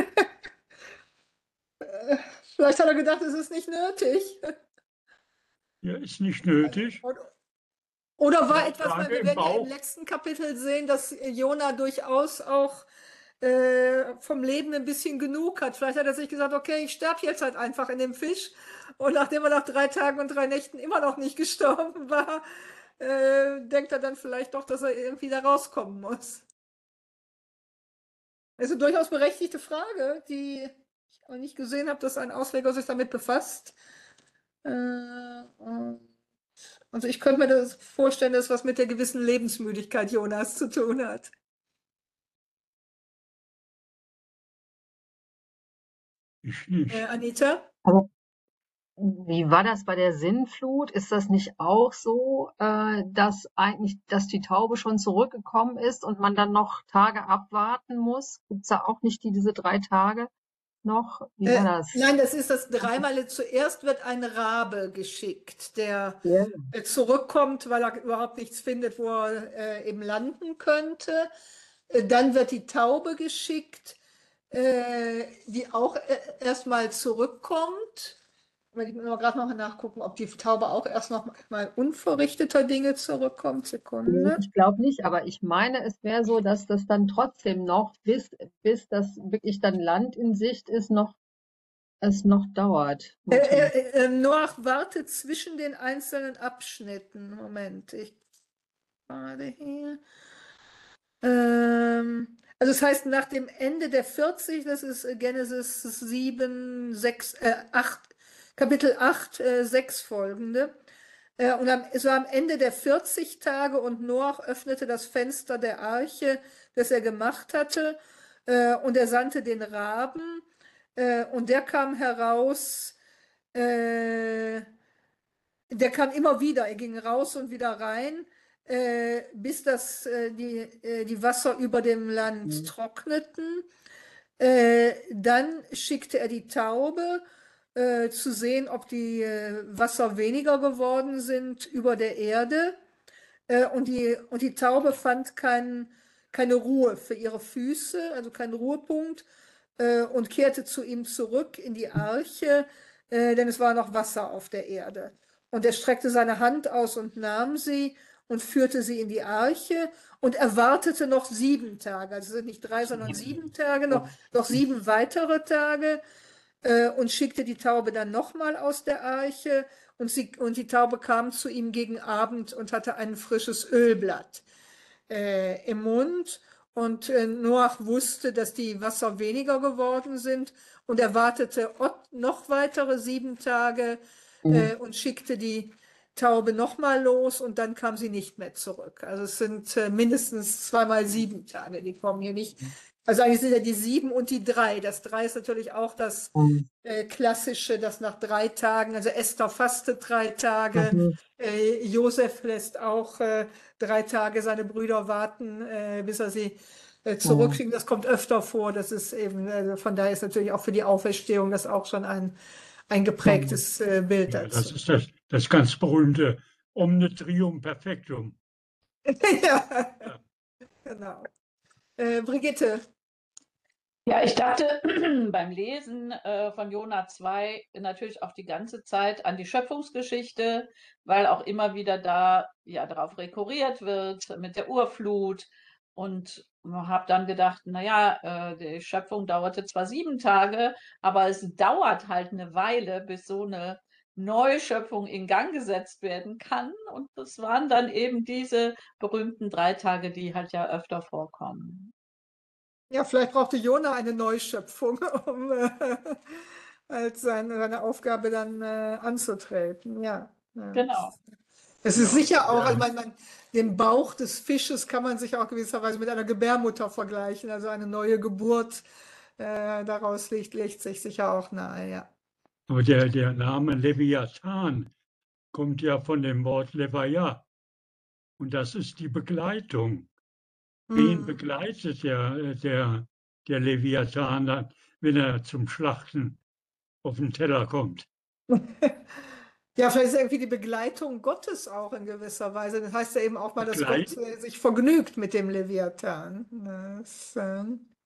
Äh, Vielleicht hat er gedacht, es ist nicht nötig. Ja, ist nicht nötig. Oder, oder war Drei etwas, weil Tage wir im werden ja im Bauch. letzten Kapitel sehen, dass Jona durchaus auch äh, vom Leben ein bisschen genug hat. Vielleicht hat er sich gesagt, okay, ich sterbe jetzt halt einfach in dem Fisch. Und nachdem er nach drei Tagen und drei Nächten immer noch nicht gestorben war, äh, denkt er dann vielleicht doch, dass er irgendwie da rauskommen muss. Also durchaus berechtigte Frage, die ich auch nicht gesehen habe, dass ein Ausleger sich damit befasst. Äh, also ich könnte mir das vorstellen, dass was mit der gewissen Lebensmüdigkeit Jonas zu tun hat. Ich nicht. Äh, Anita? Aber wie war das bei der Sintflut? Ist das nicht auch so, äh, dass eigentlich, dass die Taube schon zurückgekommen ist und man dann noch Tage abwarten muss? Gibt es da auch nicht die, diese drei Tage noch? Wie war Äh, das? nein, das ist das dreimal. Zuerst wird ein Rabe geschickt, der Ja. äh, zurückkommt, weil er überhaupt nichts findet, wo er äh, eben landen könnte. Äh, dann wird die Taube geschickt, äh, die auch äh, erstmal zurückkommt. Ich muss gerade noch mal nachgucken, ob die Taube auch erst noch mal unverrichteter Dinge zurückkommt. Nee, Sekunde. ich glaube nicht, aber ich meine, es wäre so, dass das dann trotzdem noch, bis, bis das wirklich dann Land in Sicht ist, noch, es noch dauert. Äh, Warte. äh, äh, Noach wartet zwischen den einzelnen Abschnitten. Moment, ich gerade hier. Ähm, also das heißt, nach dem Ende der vierzig, das ist äh, Genesis sieben, sechs, äh, acht, Kapitel acht, äh, sechs folgende. Äh, und am, so am Ende der vierzig Tage und Noach öffnete das Fenster der Arche, das er gemacht hatte, äh, und er sandte den Raben, äh, und der kam heraus, äh, der kam immer wieder, er ging raus und wieder rein, äh, bis das, äh, die, äh, die Wasser über dem Land Mhm. trockneten. Äh, dann schickte er die Taube, äh, zu sehen, ob die äh, Wasser weniger geworden sind über der Erde. Äh, und, die, und die Taube fand kein, keine Ruhe für ihre Füße, also keinen Ruhepunkt, äh, und kehrte zu ihm zurück in die Arche, äh, denn es war noch Wasser auf der Erde. Und er streckte seine Hand aus und nahm sie und führte sie in die Arche und erwartete noch sieben Tage. Also es sind nicht drei, sondern sieben Tage, noch, noch sieben weitere Tage, äh, und schickte die Taube dann nochmal aus der Arche. Und, sie, und die Taube kam zu ihm gegen Abend und hatte ein frisches Ölblatt äh, im Mund. Und äh, Noach wusste, dass die Wasser weniger geworden sind. Und er wartete noch weitere sieben Tage äh, und schickte die Taube nochmal los. Und dann kam sie nicht mehr zurück. Also es sind äh, mindestens zweimal sieben Tage, die kommen hier nicht. Also eigentlich sind ja die sieben und die drei. Das drei ist natürlich auch das Mhm. äh, Klassische, dass nach drei Tagen, also Esther fastet drei Tage, Mhm. äh, Josef lässt auch äh, drei Tage seine Brüder warten, äh, bis er sie äh, zurückschickt. Das kommt öfter vor. Das ist eben, also von daher ist natürlich auch für die Auferstehung das auch schon ein, ein geprägtes äh, Bild Ja, das dazu. ist das, das ganz berühmte Omne Trium Perfectum. Ja, genau. Äh, Brigitte. Ja, ich dachte beim Lesen äh, von Jona zwei natürlich auch die ganze Zeit an die Schöpfungsgeschichte, weil auch immer wieder da ja darauf rekurriert wird mit der Urflut. Und habe dann gedacht, naja, äh, die Schöpfung dauerte zwar sieben Tage, aber es dauert halt eine Weile, bis so eine Neuschöpfung in Gang gesetzt werden kann. Und das waren dann eben diese berühmten drei Tage, die halt ja öfter vorkommen. Ja, vielleicht brauchte Jona eine Neuschöpfung, um äh, als seine, seine Aufgabe dann äh, anzutreten. Ja. Ja. Genau. Es ist Ja, sicher auch, ja. ich meine, man, den Bauch des Fisches kann man sich auch gewisserweise mit einer Gebärmutter vergleichen. Also eine neue Geburt äh, daraus liegt, legt sich sicher auch nahe, ja. Aber der, der Name Leviathan kommt ja von dem Wort Levaya. Und das ist die Begleitung. Wen Hm. begleitet der, der, der Leviathan, dann, wenn er zum Schlachten auf den Teller kommt? Ja, vielleicht ist irgendwie die Begleitung Gottes auch in gewisser Weise. Das heißt ja eben auch mal, dass Gott Begleit- äh, sich vergnügt mit dem Leviathan. Das, äh,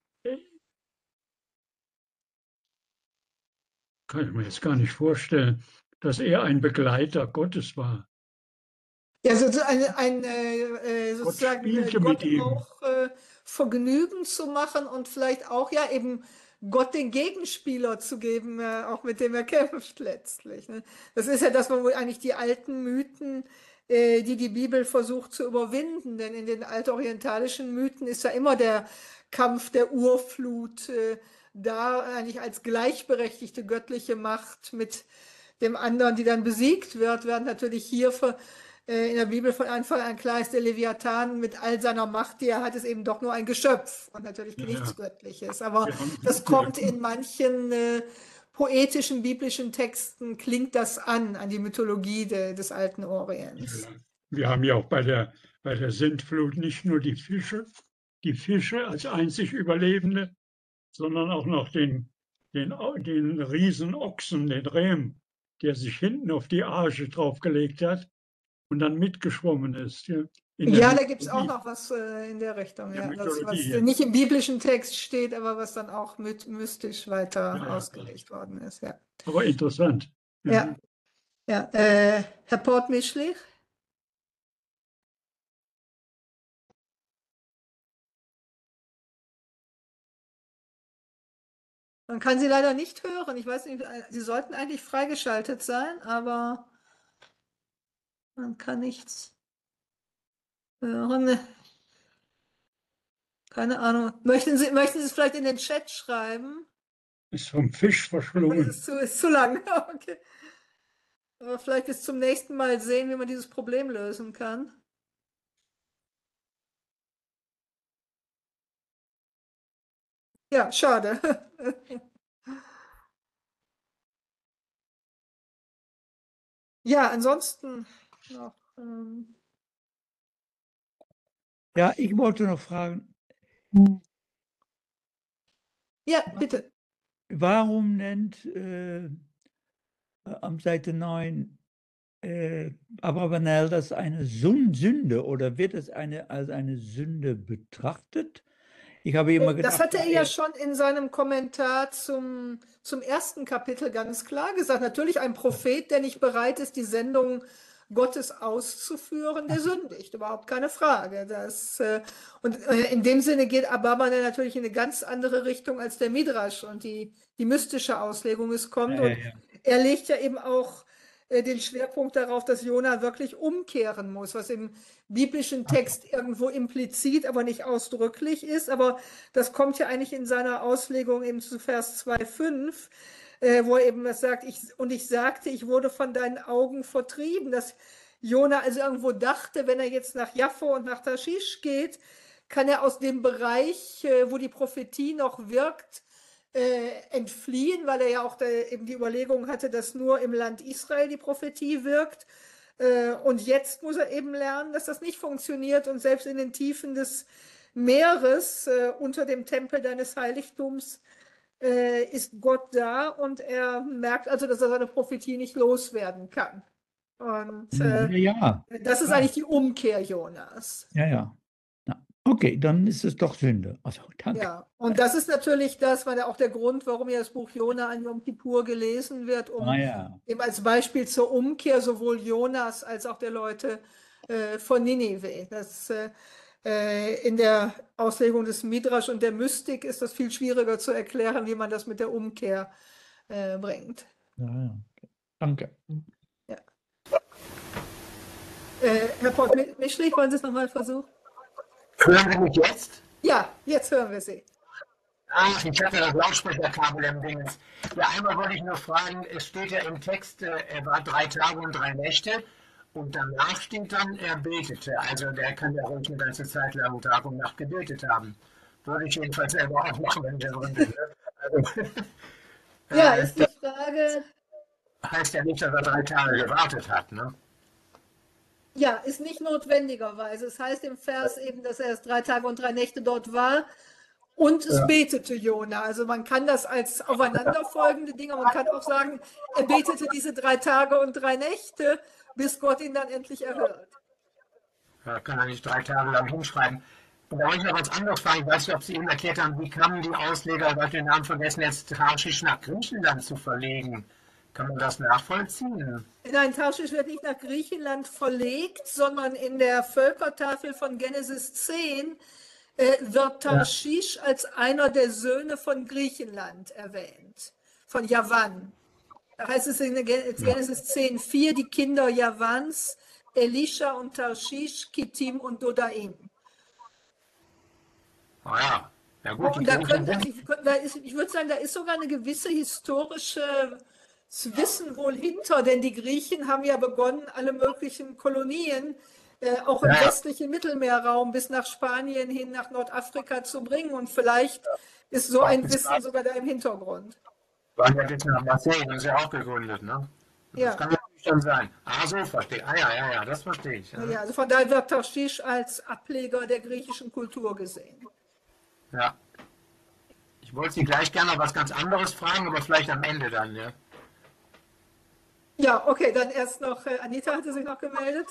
Kann ich mir jetzt gar nicht vorstellen, dass er ein Begleiter Gottes war. ja, so, so ein, ein äh, äh, Gott sozusagen äh, spielte Gott mit ihm. auch äh, Vergnügen zu machen und vielleicht auch ja eben Gott den Gegenspieler zu geben, äh, auch mit dem er kämpft letztlich. Ne? Das ist ja das, wo eigentlich die alten Mythen, äh, die die Bibel versucht zu überwinden, denn in den altorientalischen Mythen ist ja immer der Kampf der Urflut äh, da eigentlich als gleichberechtigte göttliche Macht mit dem anderen, die dann besiegt wird, werden natürlich hier für, äh, in der Bibel von Anfang an klar ist, der Leviathan mit all seiner Macht, die er hat, ist eben doch nur ein Geschöpf und natürlich Ja, nichts ja. Göttliches. Aber Wir haben, das wir, kommt in manchen äh, poetischen biblischen Texten, klingt das an, an die Mythologie de, des alten Orients. wir haben ja auch bei der, bei der Sintflut nicht nur die Fische, die Fische als einzig Überlebende, sondern auch noch den, den, den Riesenochsen, den Rehm, der sich hinten auf die Arche draufgelegt hat und dann mitgeschwommen ist. Ja, in der Ja, da gibt es auch Mythologie. noch was äh, in der Richtung, Der ja, das, was Mythologie, ja. nicht im biblischen Text steht, aber was dann auch myth mystisch weiter Ja, ja, ausgelegt worden ist. Ja, aber interessant. ja, ja. Äh, Herr Portmischlich? Man kann Sie leider nicht hören. Ich weiß nicht, Sie sollten eigentlich freigeschaltet sein, aber man kann nichts hören. Keine Ahnung. Möchten Sie, möchten Sie es vielleicht in den Chat schreiben? Ist vom Fisch Oder verschlungen. ist es zu, ist zu lang? Okay. Aber vielleicht bis zum nächsten Mal sehen, wie man dieses Problem lösen kann. Ja, schade. Ja, ansonsten noch. Ähm, Ja, ich wollte noch fragen, ja, bitte. warum nennt äh, am Seite neun äh, Abravanel das eine Sun- Sünde oder wird es eine, als eine Sünde betrachtet? Ich habe immer gedacht, Das hatte er ja, ja schon in seinem Kommentar zum, zum ersten Kapitel ganz klar gesagt. Natürlich ein Prophet, der nicht bereit ist, die Sendung Gottes auszuführen, der sündigt, überhaupt keine Frage. Das, äh, und äh, in dem Sinne geht Abarbanel natürlich in eine ganz andere Richtung als der Midrasch und die, die mystische Auslegung es kommt. ja, Und ja. er legt ja eben auch äh, den Schwerpunkt darauf, dass Jona wirklich umkehren muss, was im biblischen Text irgendwo implizit, aber nicht ausdrücklich ist. Aber das kommt ja eigentlich in seiner Auslegung eben zu Vers zwei Komma fünf, äh, wo er eben was sagt, ich, und ich sagte, ich wurde von deinen Augen vertrieben, dass Jona also irgendwo dachte, wenn er jetzt nach Jaffo und nach Tarschisch geht, kann er aus dem Bereich, äh, wo die Prophetie noch wirkt, äh, entfliehen, weil er ja auch da eben die Überlegung hatte, dass nur im Land Israel die Prophetie wirkt. Äh, und jetzt muss er eben lernen, dass das nicht funktioniert und selbst in den Tiefen des Meeres äh, unter dem Tempel deines Heiligtums äh, ist Gott da und er merkt also, dass er seine Prophetie nicht loswerden kann. Und äh, Ja, ja, das ist klar. eigentlich die Umkehr Jonas. Ja, ja. Ja. Okay, dann ist es doch Sünde. Also, danke. Ja, und das ist natürlich das, war ja auch der Grund, warum ja das Buch Jona an Yom Kippur gelesen wird, um Ah ja. eben als Beispiel zur Umkehr sowohl Jonas als auch der Leute äh, von Ninive. Das, äh, äh, in der Auslegung des Midrash und der Mystik ist das viel schwieriger zu erklären, wie man das mit der Umkehr äh, bringt. Ja, ja. Okay. Danke. Ja. Äh, Herr Port-Mischlich, wollen Sie es nochmal versuchen? Hören Sie mich jetzt? Ja, jetzt hören wir Sie. Ach, ich hatte das Lautsprecherkabel im Dingens. Ja, einmal wollte ich nur fragen, es steht ja im Text, äh, er war drei Tage und drei Nächte und danach steht dann, er betete. Also der kann ja ruhig eine ganze Zeit lang Tag und Nacht gebetet haben. Würde ich jedenfalls selber auch machen, wenn ich drin bin. Ne? Also, Ja, äh, ist die Frage, das heißt ja nicht, dass er drei Tage gewartet hat. Ne? ja, ist nicht notwendigerweise. Es heißt im Vers eben, dass er erst drei Tage und drei Nächte dort war und es Ja. betete Jona. Also man kann das als aufeinanderfolgende Dinge, man kann auch sagen, er betete diese drei Tage und drei Nächte, bis Gott ihn dann endlich erhört. Ja, kann er nicht drei Tage lang hinschreiben. Und da wollte ich noch was anderes fragen. Ich weiß nicht, ob Sie eben erklärt haben, wie kamen die Ausleger, ich habe den Namen vergessen, jetzt Tarschisch nach Griechenland zu verlegen. Kann man das nachvollziehen? Nein, Tarschisch wird nicht nach Griechenland verlegt, sondern in der Völkertafel von Genesis zehn äh, wird Tarschisch als einer der Söhne von Griechenland erwähnt, von Javan. Da heißt es in Genesis zehn vier, die Kinder Javans, Elisha und Tarschisch, Kittim und Dodaim. Ah ja, ja gut. Und Die da Griechen könnte, sind, ich, da ist, ich würde sagen, da ist sogar eine gewisse historische Wissen wohl hinter, denn die Griechen haben ja begonnen, alle möglichen Kolonien, äh, auch im Ja, ja. westlichen Mittelmeerraum bis nach Spanien hin, nach Nordafrika zu bringen. Und vielleicht ist so ein Wissen sogar da im Hintergrund. waren ja bis nach Marseille, das ist ja auch gegründet, ne? Das Ja. kann natürlich schon sein. Ah, so verstehe. Ah ja, ja, ja, das verstehe ich. Ja. Ja, also von daher wird Tarschisch als Ableger der griechischen Kultur gesehen. Ja. Ich wollte Sie gleich gerne noch was ganz anderes fragen, aber vielleicht am Ende dann, ja. Ja, okay, dann erst noch, äh, Anita hatte sich noch gemeldet.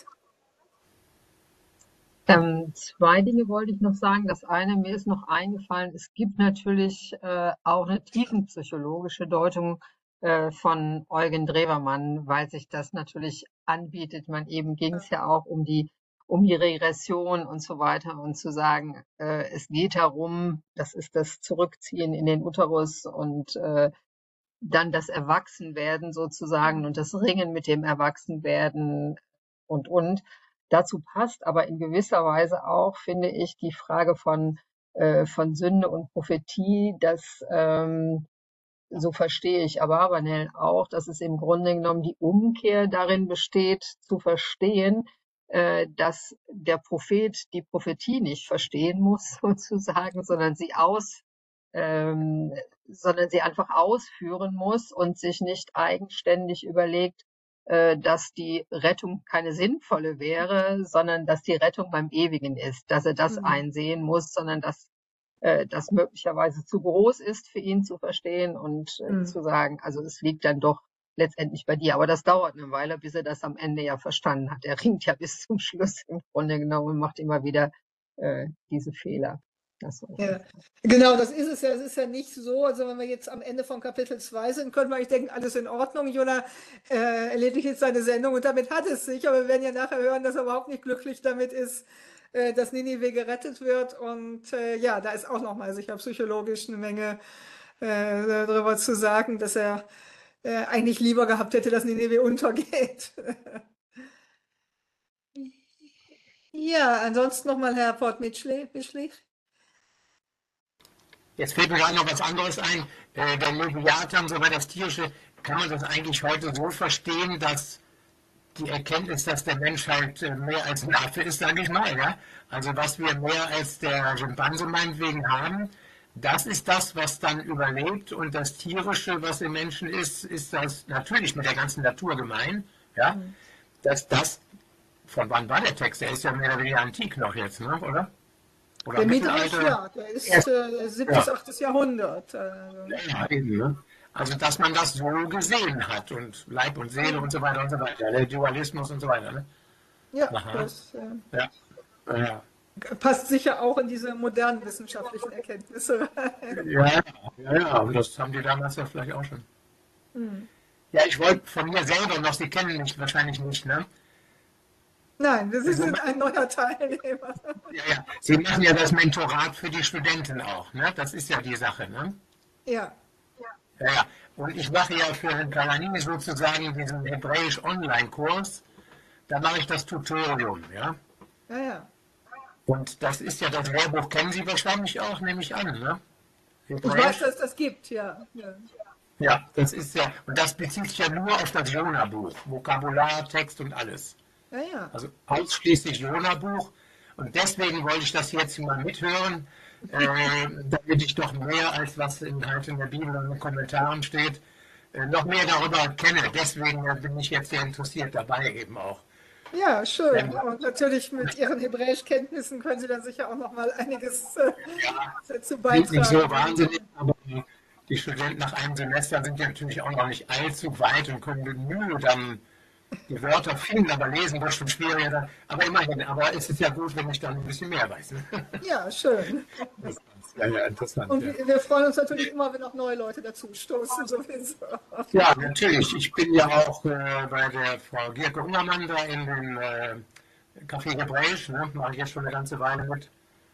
Ähm, zwei Dinge wollte ich noch sagen. Das eine, mir ist noch eingefallen, es gibt natürlich äh, auch eine tiefenpsychologische Deutung äh, von Eugen Drewermann, weil sich das natürlich anbietet. Man eben ging es ja auch um die um die Regression und so weiter und zu sagen, äh, es geht darum, das ist das Zurückziehen in den Uterus und äh, dann das Erwachsenwerden sozusagen und das Ringen mit dem Erwachsenwerden und, und. Dazu passt aber in gewisser Weise auch, finde ich, die Frage von, äh, von Sünde und Prophetie, dass, ähm, so verstehe ich Abarbanel auch, dass es im Grunde genommen die Umkehr darin besteht, zu verstehen, äh, dass der Prophet die Prophetie nicht verstehen muss, sozusagen, sondern sie aus ähm, sondern sie einfach ausführen muss und sich nicht eigenständig überlegt, äh, dass die Rettung keine sinnvolle wäre, sondern dass die Rettung beim Ewigen ist, dass er das Mhm. einsehen muss, sondern dass äh, das möglicherweise zu groß ist für ihn zu verstehen und äh, Mhm. zu sagen, also es liegt dann doch letztendlich bei dir. Aber das dauert eine Weile, bis er das am Ende ja verstanden hat. Er ringt ja bis zum Schluss im Grunde genommen und macht immer wieder äh, diese Fehler. Das war's. Ja, genau, das ist es ja. Es ist ja nicht so, also wenn wir jetzt am Ende von Kapitel zwei sind, können wir eigentlich denken, alles in Ordnung. Jona äh, erledigt jetzt seine Sendung und damit hat es sich. Aber wir werden ja nachher hören, dass er überhaupt nicht glücklich damit ist, äh, dass Ninive gerettet wird. Und äh, ja, da ist auch nochmal sicher psychologisch eine Menge äh, darüber zu sagen, dass er äh, eigentlich lieber gehabt hätte, dass Ninive untergeht. Ja, ansonsten nochmal Herr Port-Mischlich. Jetzt fällt mir gerade noch was anderes ein. Äh, der Leviathan, so das Tierische, kann man das eigentlich heute so verstehen, dass die Erkenntnis, dass der Mensch halt äh, mehr als ein Affe ist, sage ich mal, ja? Also was wir mehr als der Schimpanse meinetwegen haben, das ist das, was dann überlebt, und das Tierische, was im Menschen ist, ist das natürlich mit der ganzen Natur gemein, ja? Mhm. Dass das, von wann war der Text? Der ist ja mehr oder weniger antik noch jetzt, ne? Oder? Oder Der Midrash, Mittelalter? ja, der ist äh, siebtes, achtes Jahrhundert. Also. Ja, eben, ne? Also, dass man das so gesehen hat und Leib und Seele und so weiter und so weiter, der Dualismus und so weiter, ne? Ja, Aha. das, äh, Ja, ja. Passt sicher auch in diese modernen wissenschaftlichen Erkenntnisse rein. Ja, ja, ja, aber das haben die damals ja vielleicht auch schon. Hm. Ja, ich wollte von mir selber noch, Sie kennen mich wahrscheinlich nicht, ne? Nein, wir Also, sind ein neuer Teilnehmer. ja, ja. Sie machen ja das Mentorat für die Studenten auch, ne? Das ist ja die Sache, ne? Ja, Ja, ja. Und ich mache ja für den Kalani sozusagen diesen Hebräisch-Online-Kurs. Da mache ich das Tutorium, ja? ja, ja. Und das ist ja das Lehrbuch, kennen Sie wahrscheinlich auch, nehme ich an, ne? Ich weiß, Hebräisch? dass es das gibt, ja. ja. Ja, das ist ja, und das bezieht sich ja nur auf das Jona-Buch, Vokabular, Text und alles. Ja, ja. Also ausschließlich Jona-Buch. Und deswegen wollte ich das jetzt mal mithören, äh, damit ich doch mehr als was in, halt in der Bibel und in den Kommentaren steht, äh, noch mehr darüber kenne. Deswegen äh, bin ich jetzt sehr interessiert dabei eben auch. Ja, schön. Ja. Und natürlich mit Ihren Hebräischkenntnissen können Sie dann sicher auch noch mal einiges äh, dazu Klingt nicht beitragen. so wahnsinnig, aber die Studenten nach einem Semester sind ja natürlich auch noch nicht allzu weit und können mit Mühe dann die Wörter finden, aber lesen wird schon schwieriger. Dann. Aber immerhin, aber es ist ja gut, wenn ich dann ein bisschen mehr weiß. Ne? Ja, schön. Ja, ja, interessant. Und Ja. wir wir freuen uns natürlich immer, wenn auch neue Leute dazu stoßen, sowieso. Ja, natürlich. Ich bin ja auch äh, bei der Frau Gierke Ungermann da in dem äh, Café Hebräisch, ne? Mache ich jetzt schon eine ganze Weile mit.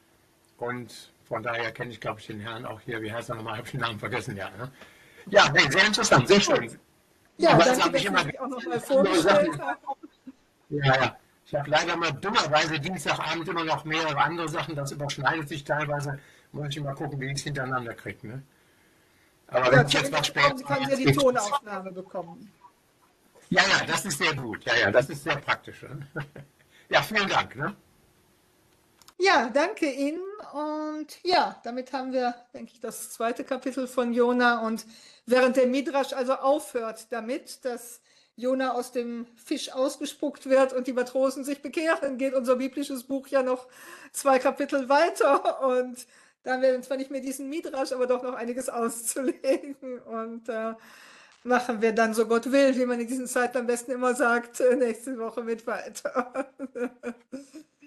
Und von daher kenne ich, glaube ich, den Herrn auch hier. Wie heißt er nochmal? Habe ich den Namen vergessen, ja. Ne? Ja, nee, sehr interessant, sehr schön. Ja, Aber danke, habe dass ich Sie immer sich auch noch mal andere vorgestellt Sachen. haben. Ja, ja. Ich habe leider mal dummerweise Dienstagabend immer noch mehrere andere Sachen. Das überschneidet sich teilweise. Muss ich immer gucken, wie ich es hintereinander kriege. Ne? Aber Ja, wenn ich jetzt was später. Sie können ja die Tonaufnahme bekommen. Ja, ja, das ist sehr gut. Ja, ja, das ist sehr praktisch. Ne? Ja, vielen Dank. Ne? Ja, danke Ihnen. Und ja, damit haben wir, denke ich, das zweite Kapitel von Jona. Und während der Midrasch also aufhört damit, dass Jona aus dem Fisch ausgespuckt wird und die Matrosen sich bekehren, geht unser biblisches Buch ja noch zwei Kapitel weiter. Und da haben wir zwar nicht mehr diesen Midrasch, aber doch noch einiges auszulegen. Und da äh, machen wir dann, so Gott will, wie man in diesen Zeiten am besten immer sagt, nächste Woche mit weiter.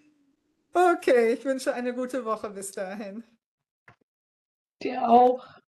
Okay, ich wünsche eine gute Woche bis dahin. Dir auch.